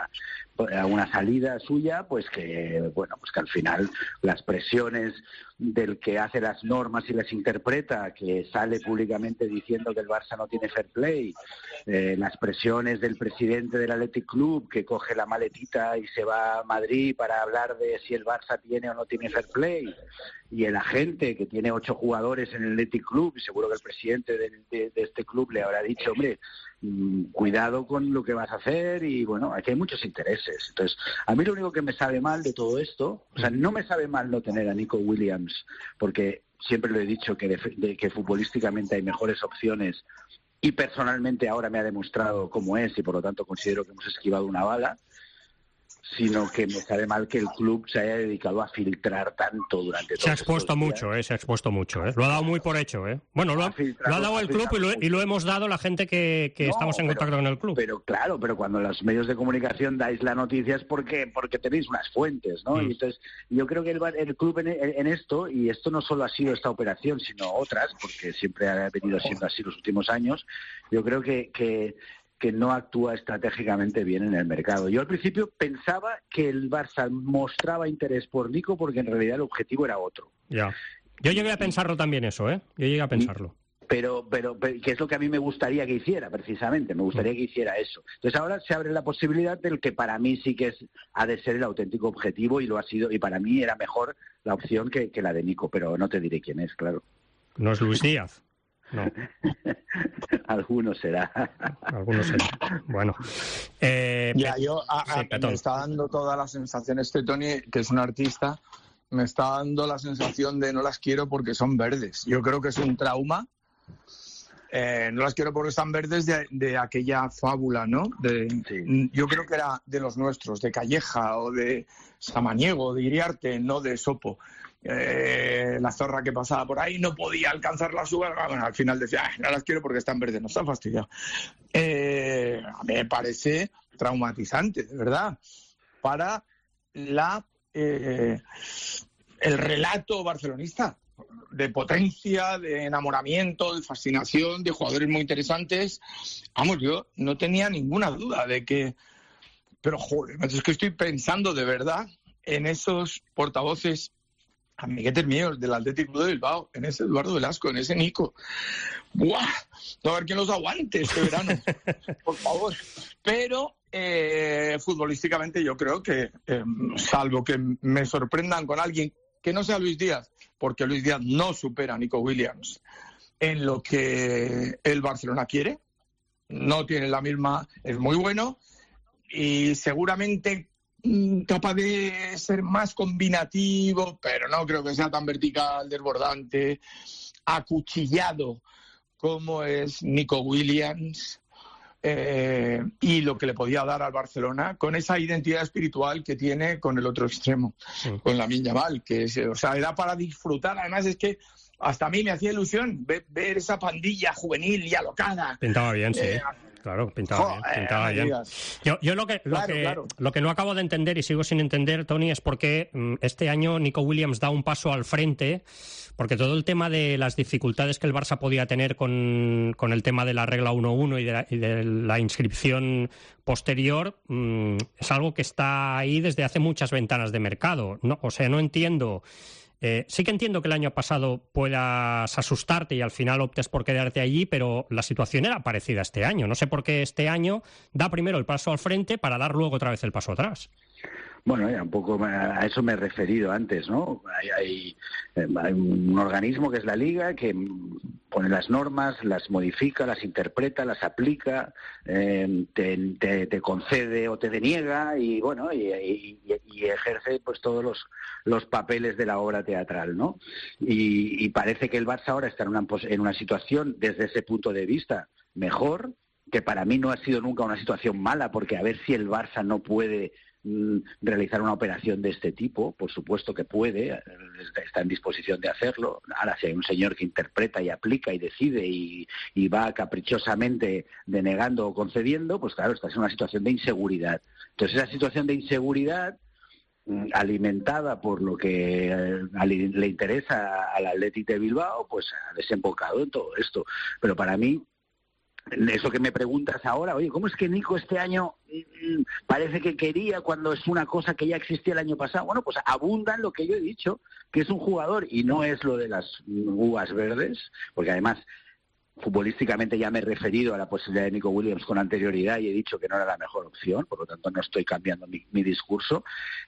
una salida suya, pues que al final las presiones del que hace las normas y las interpreta, que sale públicamente diciendo que el Barça no tiene fair play, las presiones del presidente del Athletic Club, que coge la maletita y se va a Madrid para hablar de si el Barça tiene o no tiene fair play, y el agente que tiene 8 jugadores en el Athletic Club, y seguro que el presidente de este club le habrá dicho, hombre, cuidado con lo que vas a hacer, y bueno, aquí hay muchos intereses. Entonces, a mí lo único que me sabe mal de todo esto, o sea, no me sabe mal no tener a Nico Williams, porque siempre lo he dicho que futbolísticamente hay mejores opciones, y personalmente ahora me ha demostrado cómo es, y por lo tanto considero que hemos esquivado una bala, sino que me sabe mal que el club se haya dedicado a filtrar tanto durante todo. Se ha expuesto mucho. Lo ha dado muy por hecho, Bueno, lo ha dado el club y lo hemos dado la gente que estamos en contacto con el club. Pero claro, pero los medios de comunicación dais la noticia es porque tenéis unas fuentes, ¿no? Y entonces yo creo que el club en esto, y esto no solo ha sido esta operación, sino otras, porque siempre ha venido siendo así los últimos años, yo creo que no actúa estratégicamente bien en el mercado. Yo al principio pensaba que el Barça mostraba interés por Nico porque en realidad el objetivo era otro. Ya. Yo llegué a pensarlo también eso, Yo llegué a pensarlo. Pero que es lo que a mí me gustaría que hiciera, precisamente. Me gustaría que hiciera eso. Entonces ahora se abre la posibilidad del que para mí sí que ha de ser el auténtico objetivo, y lo ha sido, y para mí era mejor la opción que la de Nico, pero no te diré quién es, claro. No es Luis Díaz. No. Alguno será. Bueno. Me está dando toda la sensación Tony, que es un artista, me está dando la sensación de no las quiero porque son verdes. Yo creo que es un trauma. No las quiero porque están verdes de aquella fábula, ¿no? Sí. Yo creo que era de los nuestros, de Calleja o de Samaniego, de Iriarte, no de Sopo. La zorra que pasaba por ahí no podía alcanzar las uvas. Bueno, al final decía, no las quiero porque están verdes, no están fastidiados. A mí me parece traumatizante, de verdad, para el relato barcelonista de potencia, de enamoramiento, de fascinación, de jugadores muy interesantes. Vamos, yo no tenía ninguna duda de que... Pero, joder, es que estoy pensando de verdad en esos portavoces amiguetes míos del Athletic Club de Bilbao, en ese Eduardo Velasco, en ese Nico. ¡Buah! No, a ver quién los aguante este verano, por favor. Pero futbolísticamente yo creo que, salvo que me sorprendan con alguien que no sea Luis Díaz, porque Luis Díaz no supera a Nico Williams en lo que el Barcelona quiere, no tiene la misma, es muy bueno y seguramente capaz de ser más combinativo, pero no creo que sea tan vertical, desbordante, acuchillado como es Nico Williams, y lo que le podía dar al Barcelona con esa identidad espiritual que tiene con el otro extremo, con Lamine Yamal, que era para disfrutar. Además es que hasta a mí me hacía ilusión ver esa pandilla juvenil y alocada. Pintaba bien, sí. Claro, pintaba bien. Yo lo que no acabo de entender y sigo sin entender, Toni, es por qué este año Nico Williams da un paso al frente, porque todo el tema de las dificultades que el Barça podía tener con el tema de la regla 1-1 y de la inscripción posterior es algo que está ahí desde hace muchas ventanas de mercado. No entiendo. Sí que entiendo que el año pasado puedas asustarte y al final optes por quedarte allí, pero la situación era parecida este año. No sé por qué este año da primero el paso al frente para dar luego otra vez el paso atrás. Bueno, un poco a eso me he referido antes, ¿no? Hay un organismo que es la Liga que pone las normas, las modifica, las interpreta, las aplica, te concede o te deniega y bueno y ejerce pues todos los papeles de la obra teatral, ¿no? Y parece que el Barça ahora está en una situación desde ese punto de vista mejor, que para mí no ha sido nunca una situación mala, porque a ver si el Barça no puede realizar una operación de este tipo, por supuesto que puede, está en disposición de hacerlo. Ahora, si hay un señor que interpreta y aplica y decide y va caprichosamente denegando o concediendo, pues claro, estás en una situación de inseguridad. Entonces, esa situación de inseguridad, alimentada por lo que le interesa al Athletic de Bilbao, pues ha desembocado en todo esto. Pero para mí, eso que me preguntas ahora, oye, ¿cómo es que Nico este año parece que quería cuando es una cosa que ya existía el año pasado? Bueno, pues abunda en lo que yo he dicho, que es un jugador, y no es lo de las uvas verdes, porque además futbolísticamente ya me he referido a la posibilidad de Nico Williams con anterioridad y he dicho que no era la mejor opción, por lo tanto no estoy cambiando mi discurso.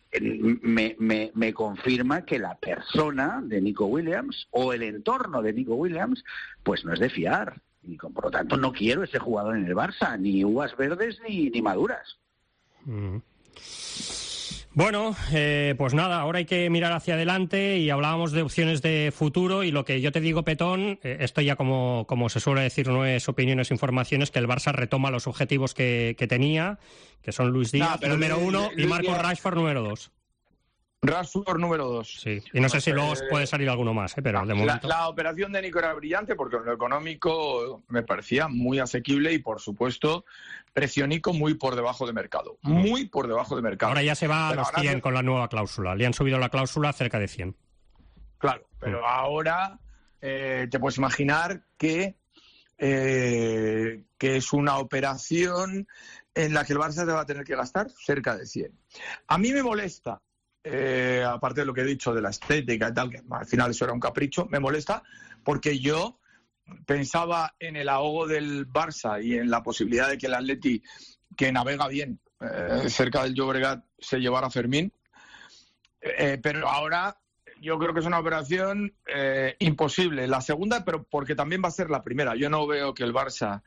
Me confirma que la persona de Nico Williams o el entorno de Nico Williams pues no es de fiar. Y por lo tanto no quiero ese jugador en el Barça, ni uvas verdes ni maduras. Bueno, pues nada, ahora hay que mirar hacia adelante y hablábamos de opciones de futuro y lo que yo te digo, Petón, esto ya como se suele decir no es opinión, es información, es que el Barça retoma los objetivos que tenía, que son Luis Díaz, número 1, y Marcus Rashford, número 2. Rashford número 2. Sí, y no sé si luego puede salir alguno más, pero de momento... La operación de Nico era brillante porque en lo económico me parecía muy asequible y, por supuesto, precio Nico muy por debajo de mercado. Muy por debajo de mercado. Ahora ya se va a los 100 con la nueva cláusula. Le han subido la cláusula cerca de 100. Claro, pero ahora te puedes imaginar que es una operación en la que el Barça se va a tener que gastar cerca de 100. A mí me molesta, aparte de lo que he dicho de la estética y tal, que al final eso era un capricho, me molesta porque yo pensaba en el ahogo del Barça y en la posibilidad de que el Atleti, que navega bien cerca del Llobregat, se llevara a Fermín, pero ahora yo creo que es una operación imposible. La segunda, pero porque también va a ser la primera. Yo no veo que el Barça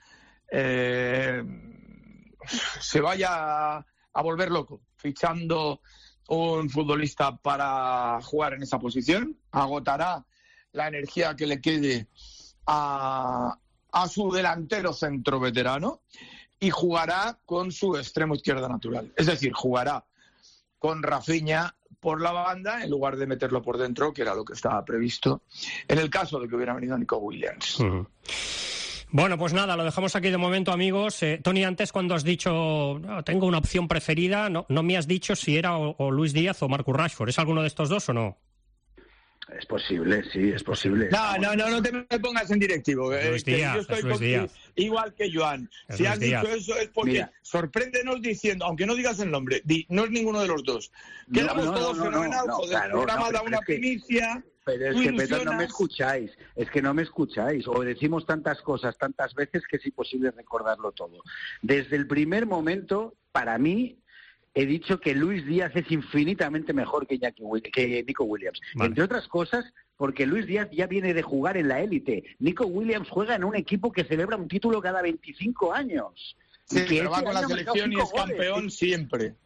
se vaya a volver loco fichando un futbolista para jugar en esa posición. Agotará la energía que le quede a su delantero centro veterano y jugará con su extremo izquierda natural. Es decir, jugará con Rafinha por la banda en lugar de meterlo por dentro, que era lo que estaba previsto en el caso de que hubiera venido Nico Williams. Bueno, pues nada, lo dejamos aquí de momento, amigos. Toni, antes cuando has dicho tengo una opción preferida, no me has dicho si era o Luis Díaz o Marcus Rashford. ¿Es alguno de estos dos o no? Es posible, sí, es posible. No te me pongas en directivo. Yo estoy igual que Joan. Si has dicho eso es porque sorpréndenos diciendo, aunque no digas el nombre, no es ninguno de los dos. Quedamos todos fenomenal, joder, el programa da una primicia. Pero es que, Petón, no me escucháis. Es que no me escucháis. O decimos tantas cosas tantas veces que es imposible recordarlo todo. Desde el primer momento, para mí, he dicho que Luis Díaz es infinitamente mejor que Nico Williams. Vale. Entre otras cosas, porque Luis Díaz ya viene de jugar en la élite. Nico Williams juega en un equipo que celebra un título cada 25 años. Sí, pero va con la selección y es campeón siempre.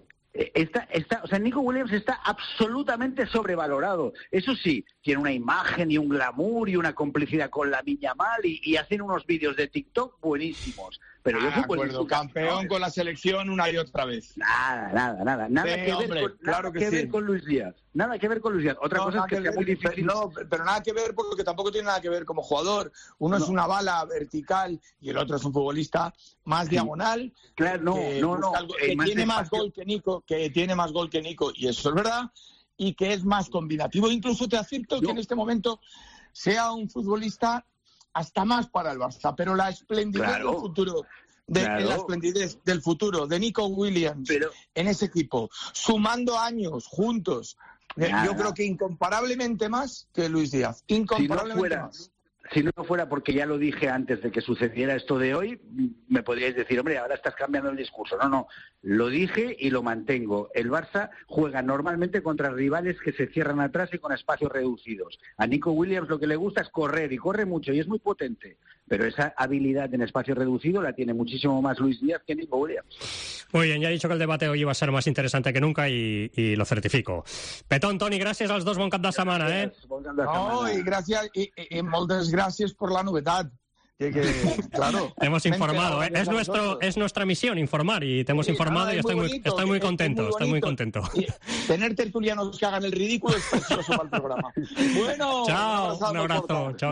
Nico Williams está absolutamente sobrevalorado. Eso sí, tiene una imagen y un glamour y una complicidad con Lamine Yamal y hacen unos vídeos de TikTok buenísimos. Pero yo acuerdo, campeón con la selección una y otra vez. Nada que ver con Luis Díaz. Nada que ver con Luis Díaz. Otra cosa es que sea muy difícil. No, pero nada que ver porque tampoco tiene nada que ver como jugador. Uno es una bala vertical y el otro es un futbolista más diagonal. Claro, que tiene más gol que Nico, y eso es verdad, y que es más combinativo. Incluso te acepto que en este momento sea un futbolista hasta más para el Barça, pero la esplendidez del futuro, la esplendidez del futuro de Nico Williams en ese equipo, sumando años juntos, yo creo que incomparablemente más que Luis Díaz, más. Si no fuera porque ya lo dije antes de que sucediera esto de hoy, me podríais decir, hombre, ahora estás cambiando el discurso. No, lo dije y lo mantengo. El Barça juega normalmente contra rivales que se cierran atrás y con espacios reducidos. A Nico Williams lo que le gusta es correr, y corre mucho, y es muy potente. Pero esa habilidad en espacio reducido la tiene muchísimo más Luis Díaz que Nico Williams. Muy bien, ya he dicho que el debate hoy iba a ser más interesante que nunca y lo certifico. Petón, Toni, gràcies als dos, bon cap de setmana, Bon cap de setmana. Y gracias, y moltes gracias por la novedad. Claro. Te hemos informado, ¿eh? Es nuestra misión informar y te hemos informado y estoy muy contento. Estoy muy contento. Y tener tertulianos que hagan el ridículo es precioso para el programa. Bueno, chao, un abrazo. Chao.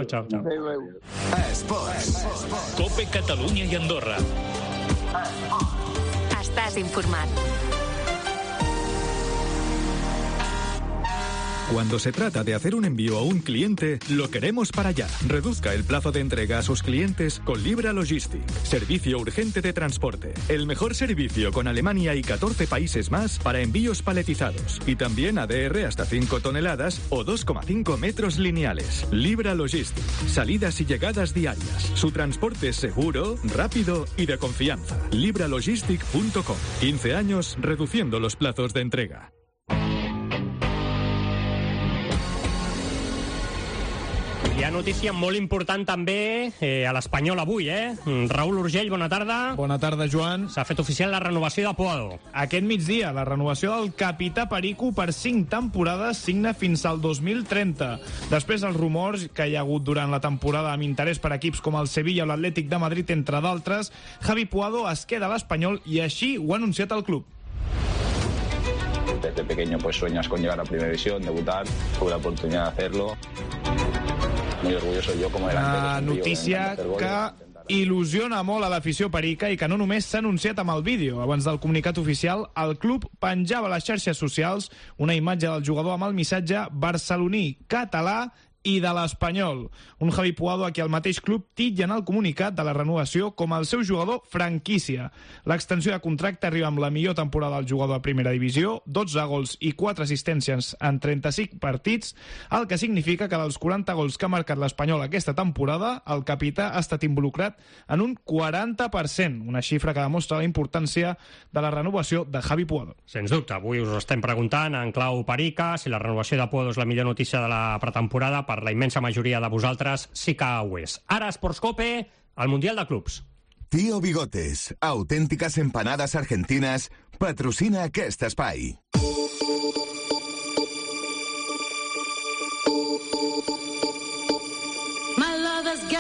Esports. Cope Catalunya i Andorra. Estàs informat. Cuando se trata de hacer un envío a un cliente, lo queremos para allá. Reduzca el plazo de entrega a sus clientes con Libra Logistic. Servicio urgente de transporte. El mejor servicio con Alemania y 14 países más para envíos paletizados. Y también ADR hasta 5 toneladas o 2,5 metros lineales. Libra Logistic. Salidas y llegadas diarias. Su transporte es seguro, rápido y de confianza. libralogistic.com. 15 años reduciendo los plazos de entrega. Hi ha notícia molt important també a l'Espanyol avui, Raül Urgell, bona tarda. Bona tarda, Joan. S'ha fet oficial la renovació de Puado. Aquest migdia, la renovació del capità Perico per 5 temporades signa fins al 2030. Després dels rumors que hi ha hagut durant la temporada amb interès per equips com el Sevilla o l'Atlètic de Madrid, entre d'altres, Javi Puado es queda a l'Espanyol i així ho ha anunciat el club. Desde pequeño pues sueñas con llegar a Primera División, debutar, tuve la oportunidad de hacerlo. Muy orgulloso yo como delantero. Una notícia que il·lusiona molt a l'afició perica i que no només s'ha anunciat amb el vídeo. Abans del comunicat oficial, el club penjava a les xarxes socials una imatge del jugador amb el missatge barceloní, català i de l'Espanyol. Un Javi Puado a qui el mateix club titlla en el comunicat de la renovació com el seu jugador franquícia. L'extensió de contracte arriba amb la millor temporada del jugador a Primera Divisió, 12 gols i 4 assistències en 35 partits, el que significa que dels 40 gols que ha marcat l'Espanyol aquesta temporada, el capità ha estat involucrat en un 40%, una xifra que demostra la importància de la renovació de Javi Puado. Sens dubte, avui us estem preguntant en clau perica si la renovació de Puado és la millor notícia de la pretemporada. Per la immensa majoria de vosaltres sí que ho és. Ara, Esports Cope, el Mundial de Clubs. Tío Bigotes, auténticas empanadas argentinas, patrocina aquest espai. My lover's got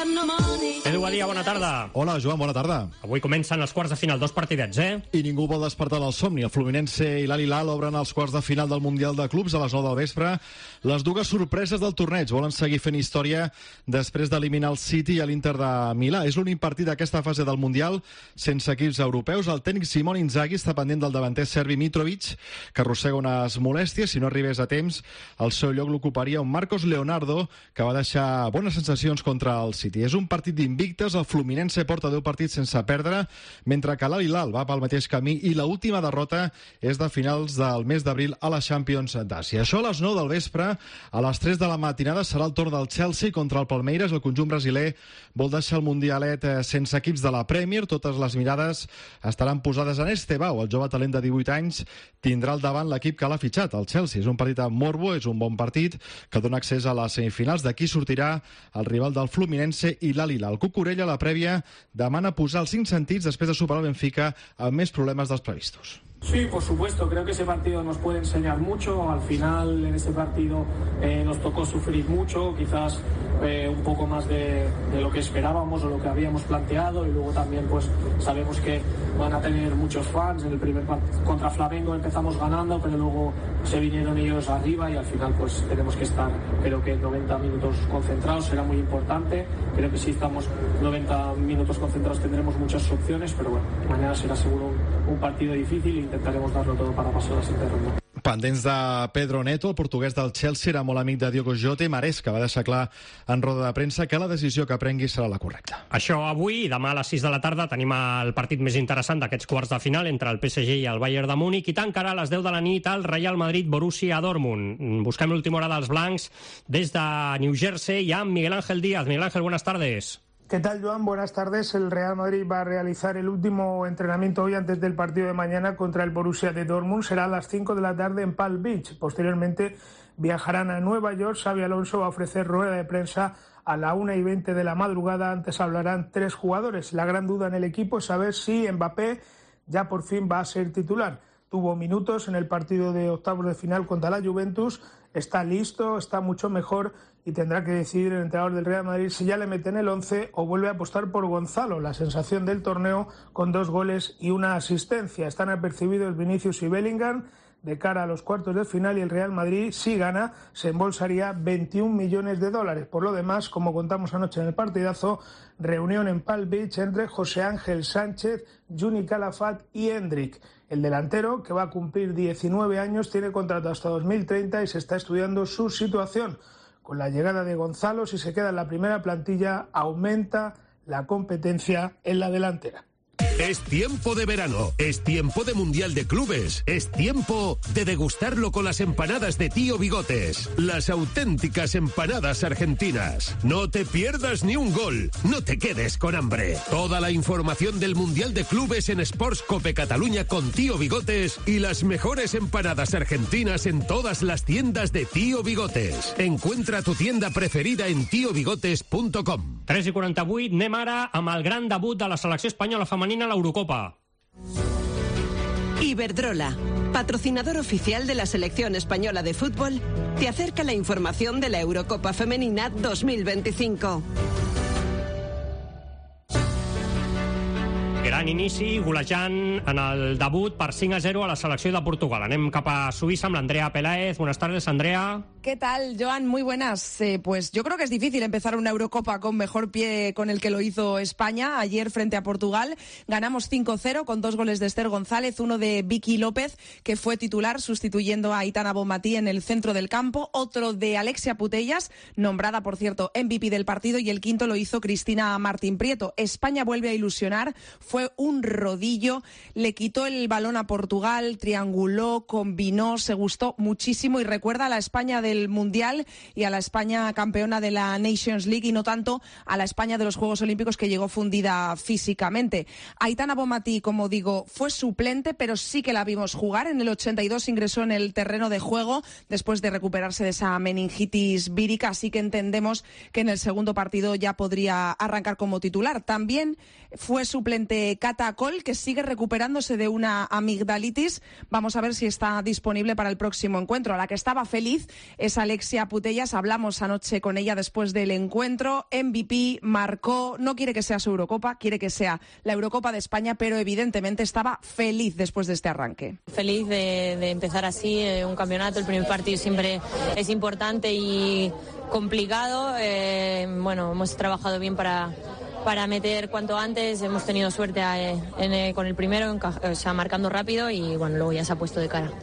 Edu Badia, bona tarda. Hola, Joan, bona tarda. Avui comencen els quarts de final, 2 partidets, I ningú vol despertar el somni. El Fluminense i l'Al-Hilal obren els quarts de final del Mundial de Clubs a les 9 del vespre. Les dues sorpreses del torneig volen seguir fent història després d'eliminar el City i l'Inter de Milà. És l'únic partit d'aquesta fase del Mundial sense equips europeus. El tècnic Simone Inzaghi està pendent del davanter serbi Mitrovic, que arrossega unes molèsties. Si no arribés a temps, el seu lloc l'ocuparia un Marcos Leonardo, que va deixar bones sensacions contra el City. És un partit d'invictes. El Fluminense porta 10 partits sense perdre, mentre que l'Al-Hilal va pel mateix camí i l'última derrota és de finals del mes d'abril a la Champions d'Àsia. Això a les 9 del vespre. A les 3 de la matinada serà el torn del Chelsea contra el Palmeiras. El conjunt brasiler vol deixar el Mundialet sense equips de la Premier. Totes les mirades estaran posades en Estebao. El jove talent de 18 anys tindrà al davant l'equip que l'ha fitxat, el Chelsea. És un partit amb morbo, és un bon partit que dona accés a les semifinals. D'aquí sortirà el rival del Fluminense i l'Al-Hilal. Cucurella, a la prèvia, demana posar els 5 sentits després de superar el Benfica amb més problemes dels previstos. Sí, por supuesto, creo que ese partido nos puede enseñar mucho. Al final, en ese partido nos tocó sufrir mucho, quizás un poco más de lo que esperábamos o lo que habíamos planteado, y luego también pues sabemos que van a tener muchos fans. En el primer partido contra Flamengo empezamos ganando, pero luego se vinieron ellos arriba y al final pues tenemos que estar, creo que 90 minutos concentrados será muy importante. Creo que si estamos 90 minutos concentrados tendremos muchas opciones, pero bueno, mañana será seguro un partido difícil y intentaremos darlo todo para pasar a la siguiente ronda. Pendents de Pedro Neto, el portuguès del Chelsea, era molt amic de Diogo Jota, i Maresca va deixar clar en roda de premsa que la decisió que prengui serà la correcta. Això avui, i demà a les 6 de la tarda tenim el partit més interessant d'aquests quarts de final entre el PSG i el Bayern de Múnich, i tancarà a les 10 de la nit el Real Madrid-Borussia Dortmund. Busquem l'última hora dels blancs des de New Jersey, amb Miguel Ángel Díaz. Miguel Ángel, buenas tardes. ¿Qué tal, Joan? Buenas tardes. El Real Madrid va a realizar el último entrenamiento hoy antes del partido de mañana contra el Borussia de Dortmund. Será a las 5 de la tarde en Palm Beach. Posteriormente viajarán a Nueva York. Xabi Alonso va a ofrecer rueda de prensa a la 1:20 de la madrugada. Antes hablarán 3 jugadores. La gran duda en el equipo es saber si Mbappé ya por fin va a ser titular. Tuvo minutos en el partido de octavos de final contra la Juventus. Está listo, está mucho mejor y tendrá que decidir el entrenador del Real Madrid si ya le mete en el 11 o vuelve a apostar por Gonzalo, la sensación del torneo, con 2 goles y 1 asistencia. Están apercibidos Vinicius y Bellingham de cara a los cuartos de final, y el Real Madrid, si gana, se embolsaría 21 millones de dólares. Por lo demás, como contamos anoche en el partidazo, reunión en Palm Beach entre José Ángel Sánchez, Juni Calafat y Hendrik. El delantero, que va a cumplir 19 años, tiene contrato hasta 2030 y se está estudiando su situación. Con la llegada de Gonzalo, si se queda en la primera plantilla, aumenta la competencia en la delantera. Es tiempo de verano, es tiempo de Mundial de Clubes, es tiempo de degustarlo con las empanadas de Tío Bigotes, las auténticas empanadas argentinas. No te pierdas ni un gol, no te quedes con hambre. Toda la información del Mundial de Clubes en Sports Cope Cataluña con Tío Bigotes y las mejores empanadas argentinas en todas las tiendas de Tío Bigotes. Encuentra tu tienda preferida en tiobigotes.com. 3:48, anem ara amb el gran debut de la selecció espanyola femenina a l'Eurocopa. Iberdrola, patrocinador oficial de la selección española de fútbol, te acerca la información de la Eurocopa Femenina 2025. Gran inici, golejant en el debut per 5-0 a la selecció de Portugal. Anem cap a Suïssa amb l'Andrea Peláez. Buenas tardes, Andrea. ¿Qué tal, Joan? Muy buenas. Pues yo creo que es difícil empezar una Eurocopa con mejor pie con el que lo hizo España ayer frente a Portugal. Ganamos 5-0 con 2 goles de Esther González, uno de Vicky López, que fue titular sustituyendo a Aitana Bonmatí en el centro del campo, otro de Alexia Putellas, nombrada, por cierto, MVP del partido, y el quinto lo hizo Cristina Martín Prieto. España vuelve a ilusionar, fue un rodillo, le quitó el balón a Portugal, trianguló, combinó, se gustó muchísimo y recuerda a la España del Mundial y a la España campeona de la Nations League, y no tanto a la España de los Juegos Olímpicos, que llegó fundida físicamente. Aitana Bonmatí, como digo, fue suplente, pero sí que la vimos jugar. En el 82 ingresó en el terreno de juego después de recuperarse de esa meningitis vírica, así que entendemos que en el segundo partido ya podría arrancar como titular. También fue suplente Catacol, que sigue recuperándose de una amigdalitis. Vamos a ver si está disponible para el próximo encuentro. A la que estaba feliz es Alexia Putellas. Hablamos anoche con ella después del encuentro. MVP, marcó, no quiere que sea su Eurocopa, quiere que sea la Eurocopa de España, pero evidentemente estaba feliz después de este arranque. Feliz de empezar así un campeonato. El primer partido siempre es importante y complicado. Bueno, hemos trabajado bien para meter cuanto antes. Hemos tenido suerte con el primero, marcando rápido, y bueno, luego ya se ha puesto de cara.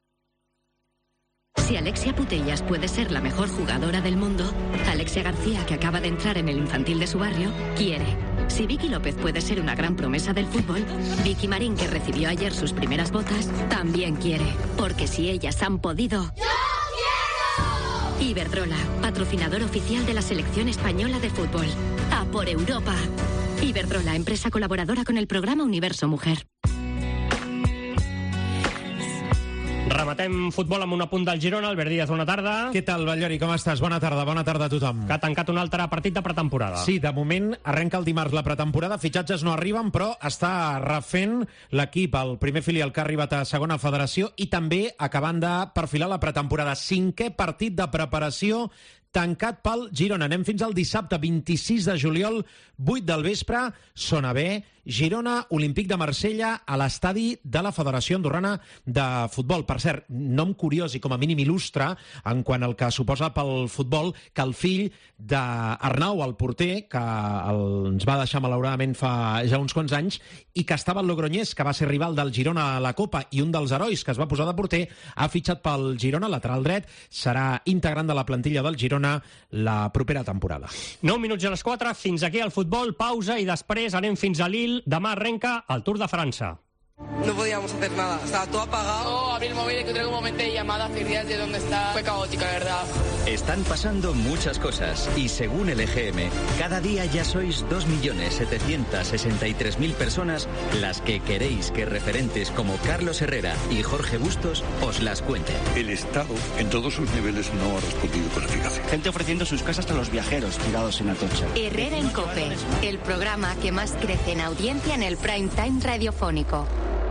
Si Alexia Putellas puede ser la mejor jugadora del mundo, Alexia García, que acaba de entrar en el infantil de su barrio, quiere. Si Vicky López puede ser una gran promesa del fútbol, Vicky Marín, que recibió ayer sus primeras botas, también quiere. Porque si ellas han podido... ¡Yo quiero! Iberdrola, patrocinador oficial de la selección española de fútbol. ¡A por Europa! Iberdrola, empresa colaboradora con el programa Universo Mujer. Rematem futbol amb un apunt del Girona. Albert Díaz, bona tarda. Què tal, Ballori, com estàs? Bona tarda a tothom. Que ha tancat un altre partit de pretemporada. Sí, de moment arrenca el dimarts la pretemporada, fitxatges no arriben, però està refent l'equip, el primer filial que ha arribat a segona federació, i també acabant de perfilar la pretemporada. 5è partit de preparació tancat pel Girona. Anem fins al dissabte 26 de juliol, 8 del vespre, sona bé, Girona, Olímpic de Marsella, a l'estadi de la Federació Andorrana de Futbol. Per cert, nom curiós i com a mínim il·lustre en quant al que suposa pel futbol que el fill d'Arnau, el porter, que ens va deixar malauradament fa ja uns quants anys, i que estava al Logroñés, que va ser rival del Girona a la Copa, i un dels herois que es va posar de porter, ha fitxat pel Girona, lateral dret, serà integrant de la plantilla del Girona la propera temporada. 9 minuts a les 4, fins aquí el futbol, pausa, i després anem fins a Lille. Demà arrenca el Tour de França. No podíamos hacer nada, estaba todo apagado. No, abrí el móvil y encontré un momento de llamada, días de dónde está. Fue caótica, la verdad. Están pasando muchas cosas y según el EGM, cada día ya sois 2.763.000 personas las que queréis que referentes como Carlos Herrera y Jorge Bustos os las cuenten. El Estado, en todos sus niveles, no ha respondido con eficacia. Gente ofreciendo sus casas a los viajeros tirados en Atocha. Herrera en COPE, el programa que más crece en audiencia en el prime time radiofónico.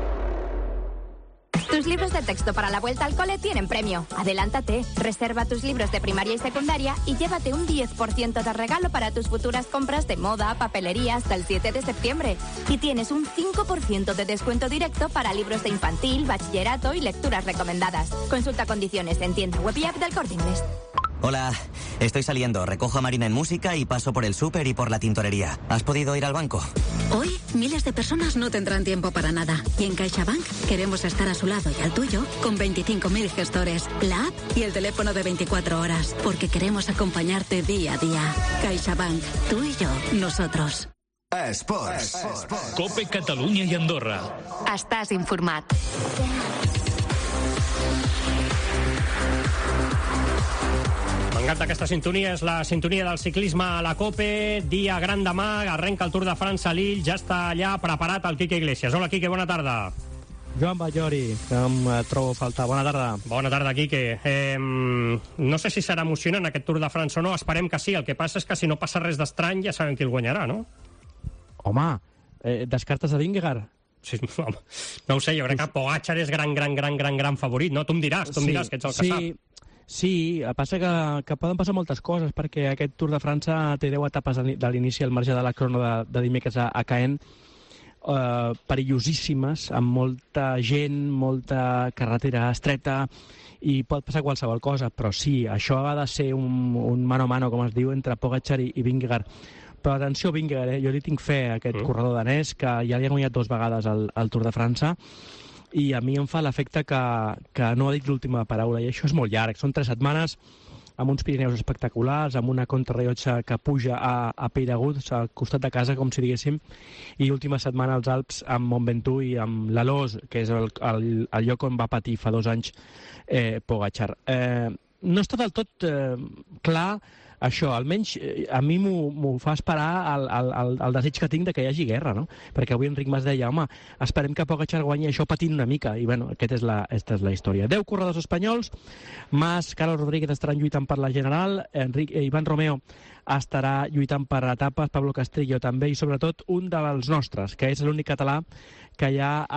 Tus libros de texto para la vuelta al cole tienen premio. Adelántate, reserva tus libros de primaria y secundaria y llévate un 10% de regalo para tus futuras compras de moda, papelería hasta el 7 de septiembre. Y tienes un 5% de descuento directo para libros de infantil, bachillerato y lecturas recomendadas. Consulta condiciones en tienda web y app del Corte Inglés. Hola, estoy saliendo, recojo a Marina en música y paso por el súper y por la tintorería. ¿Has podido ir al banco? Hoy, miles de personas no tendrán tiempo para nada. Y en CaixaBank queremos estar a su lado y al tuyo con 25.000 gestores, la app y el teléfono de 24 horas. Porque queremos acompañarte día a día. CaixaBank, tú y yo, nosotros. Esports. Cope Catalunya i Andorra. Estàs informat. M'encanta aquesta sintonia, és la sintonia del ciclisme a la COPE, dia gran demà, arrenca el Tour de França a Lille, ja està allà preparat el Quique Iglesias. Hola, Quique, bona tarda. Joan Ballori, que em trobo a faltar. Bona tarda. Bona tarda, Quique. No sé si serà emocionant aquest Tour de França o no, esperem que sí. El que passa és que si no passa res d'estrany ja sabem qui el guanyarà, no? Home, descartes a Vingegaard? Sí, no ho sé, jo crec que Pogačar és gran favorit, no? Tu em diràs, que ets el que sap. Sí, passa que poden passar moltes coses, perquè aquest Tour de França té 10 etapes de l'inici al marge de la crono de dimecres a Caen, perillosíssimes, amb molta gent, molta carretera estreta, i pot passar qualsevol cosa, però sí, això ha de ser un mano a mano, com es diu, entre Pogačar i Vingegaard. Però atenció, Vingegaard, jo li tinc fe a aquest corredor danès, que ja li ha guanyat 2 vegades al Tour de França, i a mi em fa l'efecte que no ha dit l'última paraula, i això és molt llarg. Són 3 setmanes amb uns Pirineus espectaculars, amb una contrarellotge que puja a Peyragudes, al costat de casa, com si diguéssim, i última setmana als Alps amb Mont Ventoux i amb l'Alós, que és el lloc on va patir fa 2 anys Pogačar. No està del tot clar això, almenys a mi m'ho fa esperar el desig que tinc de que hi hagi guerra, no? Perquè avui Enric Mas deia, home, esperem que Pogačar guanyi això patint una mica, i bueno, aquesta és la història. 10 corredors espanyols, Mas, Carlos Rodríguez estaran lluitant per la general, Ivan Romeo estarà lluitant per etapes, Pablo Castillo també, i sobretot un dels nostres, que és l'únic català que hi ha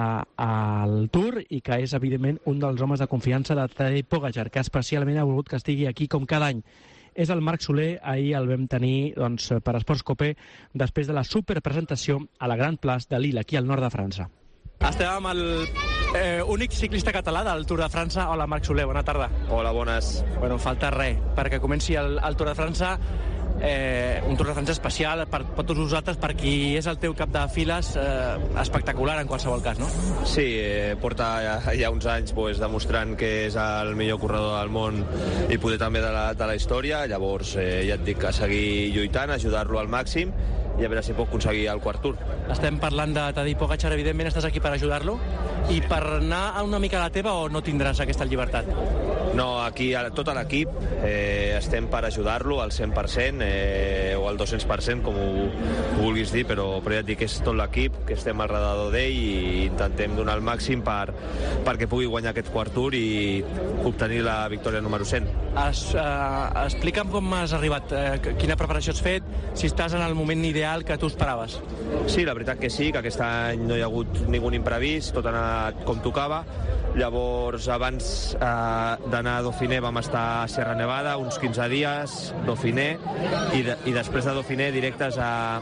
al Tour i que és, evidentment, un dels homes de confiança de Tadej Pogačar, que especialment ha volgut que estigui aquí com cada any. És el Marc Soler, ahir el vam tenir per Esports Cope després de la superpresentació a la Grand Place de Lille, aquí al nord de França. Estem amb l'únic ciclista català del Tour de França. Hola, Marc Soler, bona tarda. Hola, bones. Bueno, falta res perquè comenci el Tour de França. Un Tour de França especial per tots vosaltres, per qui és el teu cap de files, espectacular en qualsevol cas, no? Sí, porta ja uns anys demostrant que és el millor corredor del món i poder també de la història. Llavors, ja et dic, a seguir lluitant, ajudar-lo al màxim i a veure si pot aconseguir el quart Tour. Estem parlant de Tadej Pogačar, evidentment estàs aquí per ajudar-lo, i per anar una mica a la teva, o no tindràs aquesta llibertat? No, aquí tot l'equip estem per ajudar-lo al 100% o al 200%, com ho vulguis dir, però ja et dic que és tot l'equip, que estem al redador d'ell i intentem donar el màxim perquè pugui guanyar aquest quart Tour i obtenir la victòria número 100. Explica'm com has arribat, quina preparació has fet, si estàs en el moment ideal que tu esperaves. Sí, la veritat que sí, que aquest any no hi ha hagut ningú imprevist, tot ha anat com tocava. Llavors, abans d'anar a Dauphiné vam estar a Sierra Nevada uns 15 dies, Dauphiné, i després de Dauphiné directes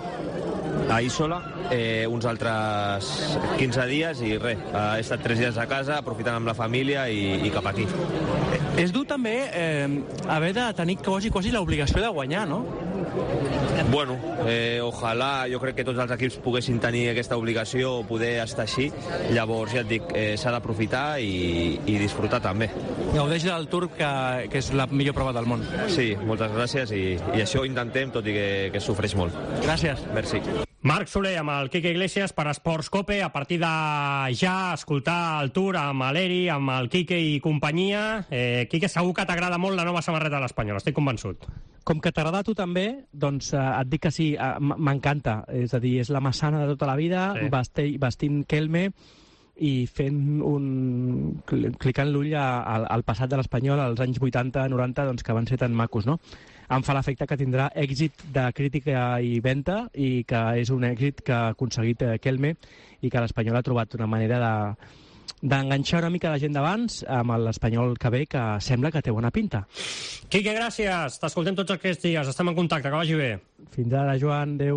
a Isola, uns altres 15 dies i res, he estat 3 dies a casa aprofitant amb la família i cap aquí. És dur també haver de tenir quasi l'obligació de guanyar, no? Bueno, ojalà, jo crec que tots els equips poguessin tenir aquesta obligació o poder estar així. Llavors, ja et dic, s'ha d'aprofitar i disfrutar també. Gaudeix del Tour, que és la millor prova del món. Sí, moltes gràcies i això intentem, tot i que sofreix molt. Gràcies. Merci. Marc Soler amb el Quique Iglesias per Esports Cope. A partir de ja escoltar el Tour amb l'Eri, amb el Quique i companyia. Quique, segur que t'agrada molt la nova samarreta de l'Espanyol, estic convençut. Com que t'agrada a tu també, doncs et dic que sí, m'encanta. És a dir, és la massana de tota la vida, sí. Vestint Kelme i clicant l'ull al passat de l'Espanyol, als anys 80-90, doncs, que van ser tan macos, no? Em fa l'efecte que tindrà èxit de crítica i venda i que és un èxit que ha aconseguit Kelme i que l'Espanyol ha trobat una manera d'enganxar una mica la gent d'abans amb l'Espanyol que ve, que sembla que té bona pinta. Quique, gràcies. T'escoltem tots aquests dies. Estem en contacte. Que vagi bé. Fins ara, Joan. Adéu.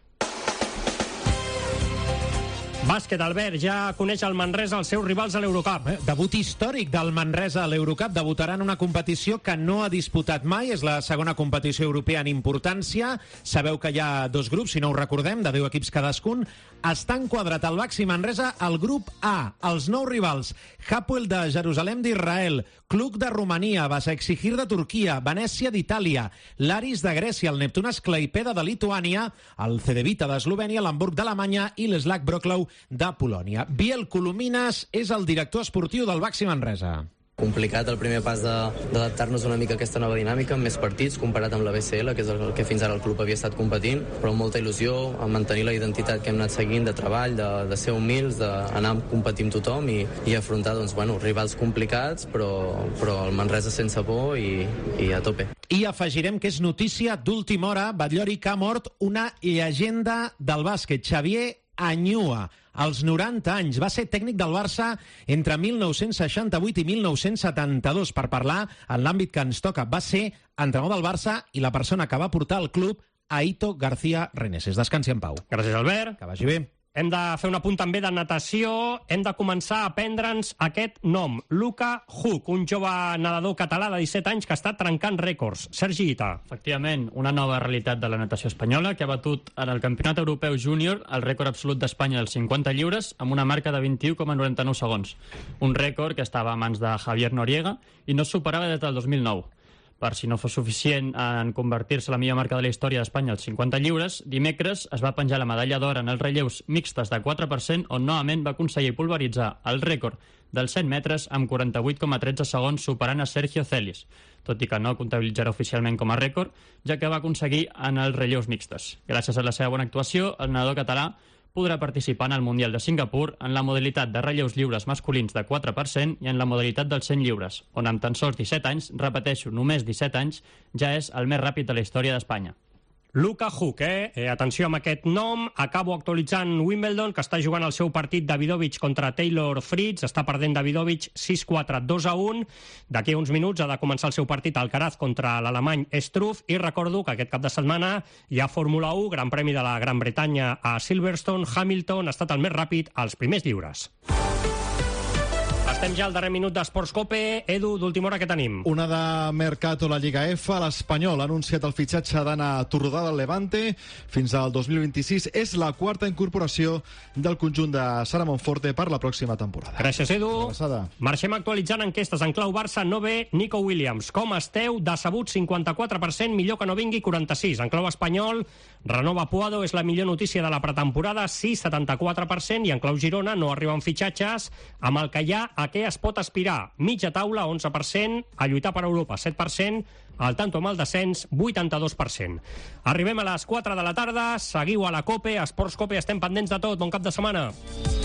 Bàsquet, Albert, ja coneix el Manresa els seus rivals a l'Eurocup. Debut històric del Manresa a l'Eurocup. Debutarà en una competició que no ha disputat mai. És la segona competició europea en importància. Sabeu que hi ha 2 grups, si no ho recordem, de 10 equips cadascun. Està enquadrat al Baxi Manresa al grup A. Els 9 rivals: Hapoel de Jerusalem d'Israel, Klub de Romania, Basaksehir de Turquia, Venècia d'Itàlia, l'Aris de Grècia, el Neptunes Klaipeda de Lituània, el Cedevita d'Eslovènia, l'Hamburg d'Alemanya i l'Slak Wrocław de Polònia. Biel Colominas és el director esportiu del Baxi Manresa. Complicat el primer pas d'adaptar-nos una mica a aquesta nova dinàmica, amb més partits comparat amb la BCL, que és el que fins ara el club havia estat competint, però amb molta il·lusió, a mantenir la identitat que hem anat seguint de treball, de ser humils, d'anar a competir amb tothom i afrontar rivals complicats, però el Manresa sense por i a tope. I afegirem que és notícia d'última hora, Batllori, que ha mort una llegenda del bàsquet, Xavier Anyua. Als 90 anys va ser tècnic del Barça entre 1968 i 1972. Per parlar en l'àmbit que ens toca, va ser entrenador del Barça i la persona que va portar al club a Ito García Reneses. Descansi en pau. Gràcies, Albert. Que vagi bé. Hem de fer un apunt també de natació. Hem de començar a aprendre'ns aquest nom. Luca Huck, un jove nedador català de 17 anys que està trencant rècords. Sergi Ita. Efectivament, una nova realitat de la natació espanyola que ha batut en el Campionat Europeu Júnior el rècord absolut d'Espanya dels 50 lliures amb una marca de 21,99 segons. Un rècord que estava a mans de Javier Noriega i no es superava des del 2009. Per si no fos suficient en convertir-se la millor marca de la història d'Espanya als 50 lliures, dimecres es va penjar la medalla d'or en els relleus mixtes de 4%, on novament va aconseguir pulveritzar el rècord dels 100 metres amb 48,13 segons, superant a Sergio Celis, tot i que no comptabilitzarà oficialment com a rècord, ja que va aconseguir en els relleus mixtes. Gràcies a la seva bona actuació, el nedador català podrà participar en el Mundial de Singapur en la modalitat de relleus lliures masculins de 4% i en la modalitat dels 100 lliures, on amb tan sols 17 anys, repeteixo, només 17 anys, ja és el més ràpid de la història d'Espanya. Luka Huk, atenció amb aquest nom. Acabo actualitzant Wimbledon, que està jugant el seu partit Davidovich contra Taylor Fritz. Està perdent Davidovich 6-4, 2-1. D'aquí a uns minuts ha de començar el seu partit Alcaraz contra l'alemany Struff. I recordo que aquest cap de setmana hi ha Fórmula 1, Gran Premi de la Gran Bretanya a Silverstone. Hamilton ha estat el més ràpid als primers lliures. Estem ja al darrer minut d'Esports Cope. Edu, d'última hora, què tenim? Una de Mercato, la Lliga F. L'Espanyol ha anunciat el fitxatge d'Anna Torrodà del Levante fins al 2026. És la quarta incorporació del conjunt de Sara Monforte per la pròxima temporada. Gràcies, Edu. Marxem actualitzant enquestes en clau Barça. No ve Nico Williams. Com esteu? Decebut 54%, millor que no vingui 46%. En clau espanyol, renova Puado, és la millor notícia de la pretemporada, sí, 74%, i en clau Girona no arriben fitxatges, amb el que hi ha a què es pot aspirar. Mitja taula, 11%, a lluitar per Europa, 7%, al tanto amb el descens, 82%. Arribem a les 4 de la tarda, seguiu a la COPE, a Esports Cope, estem pendents de tot. Bon cap de setmana.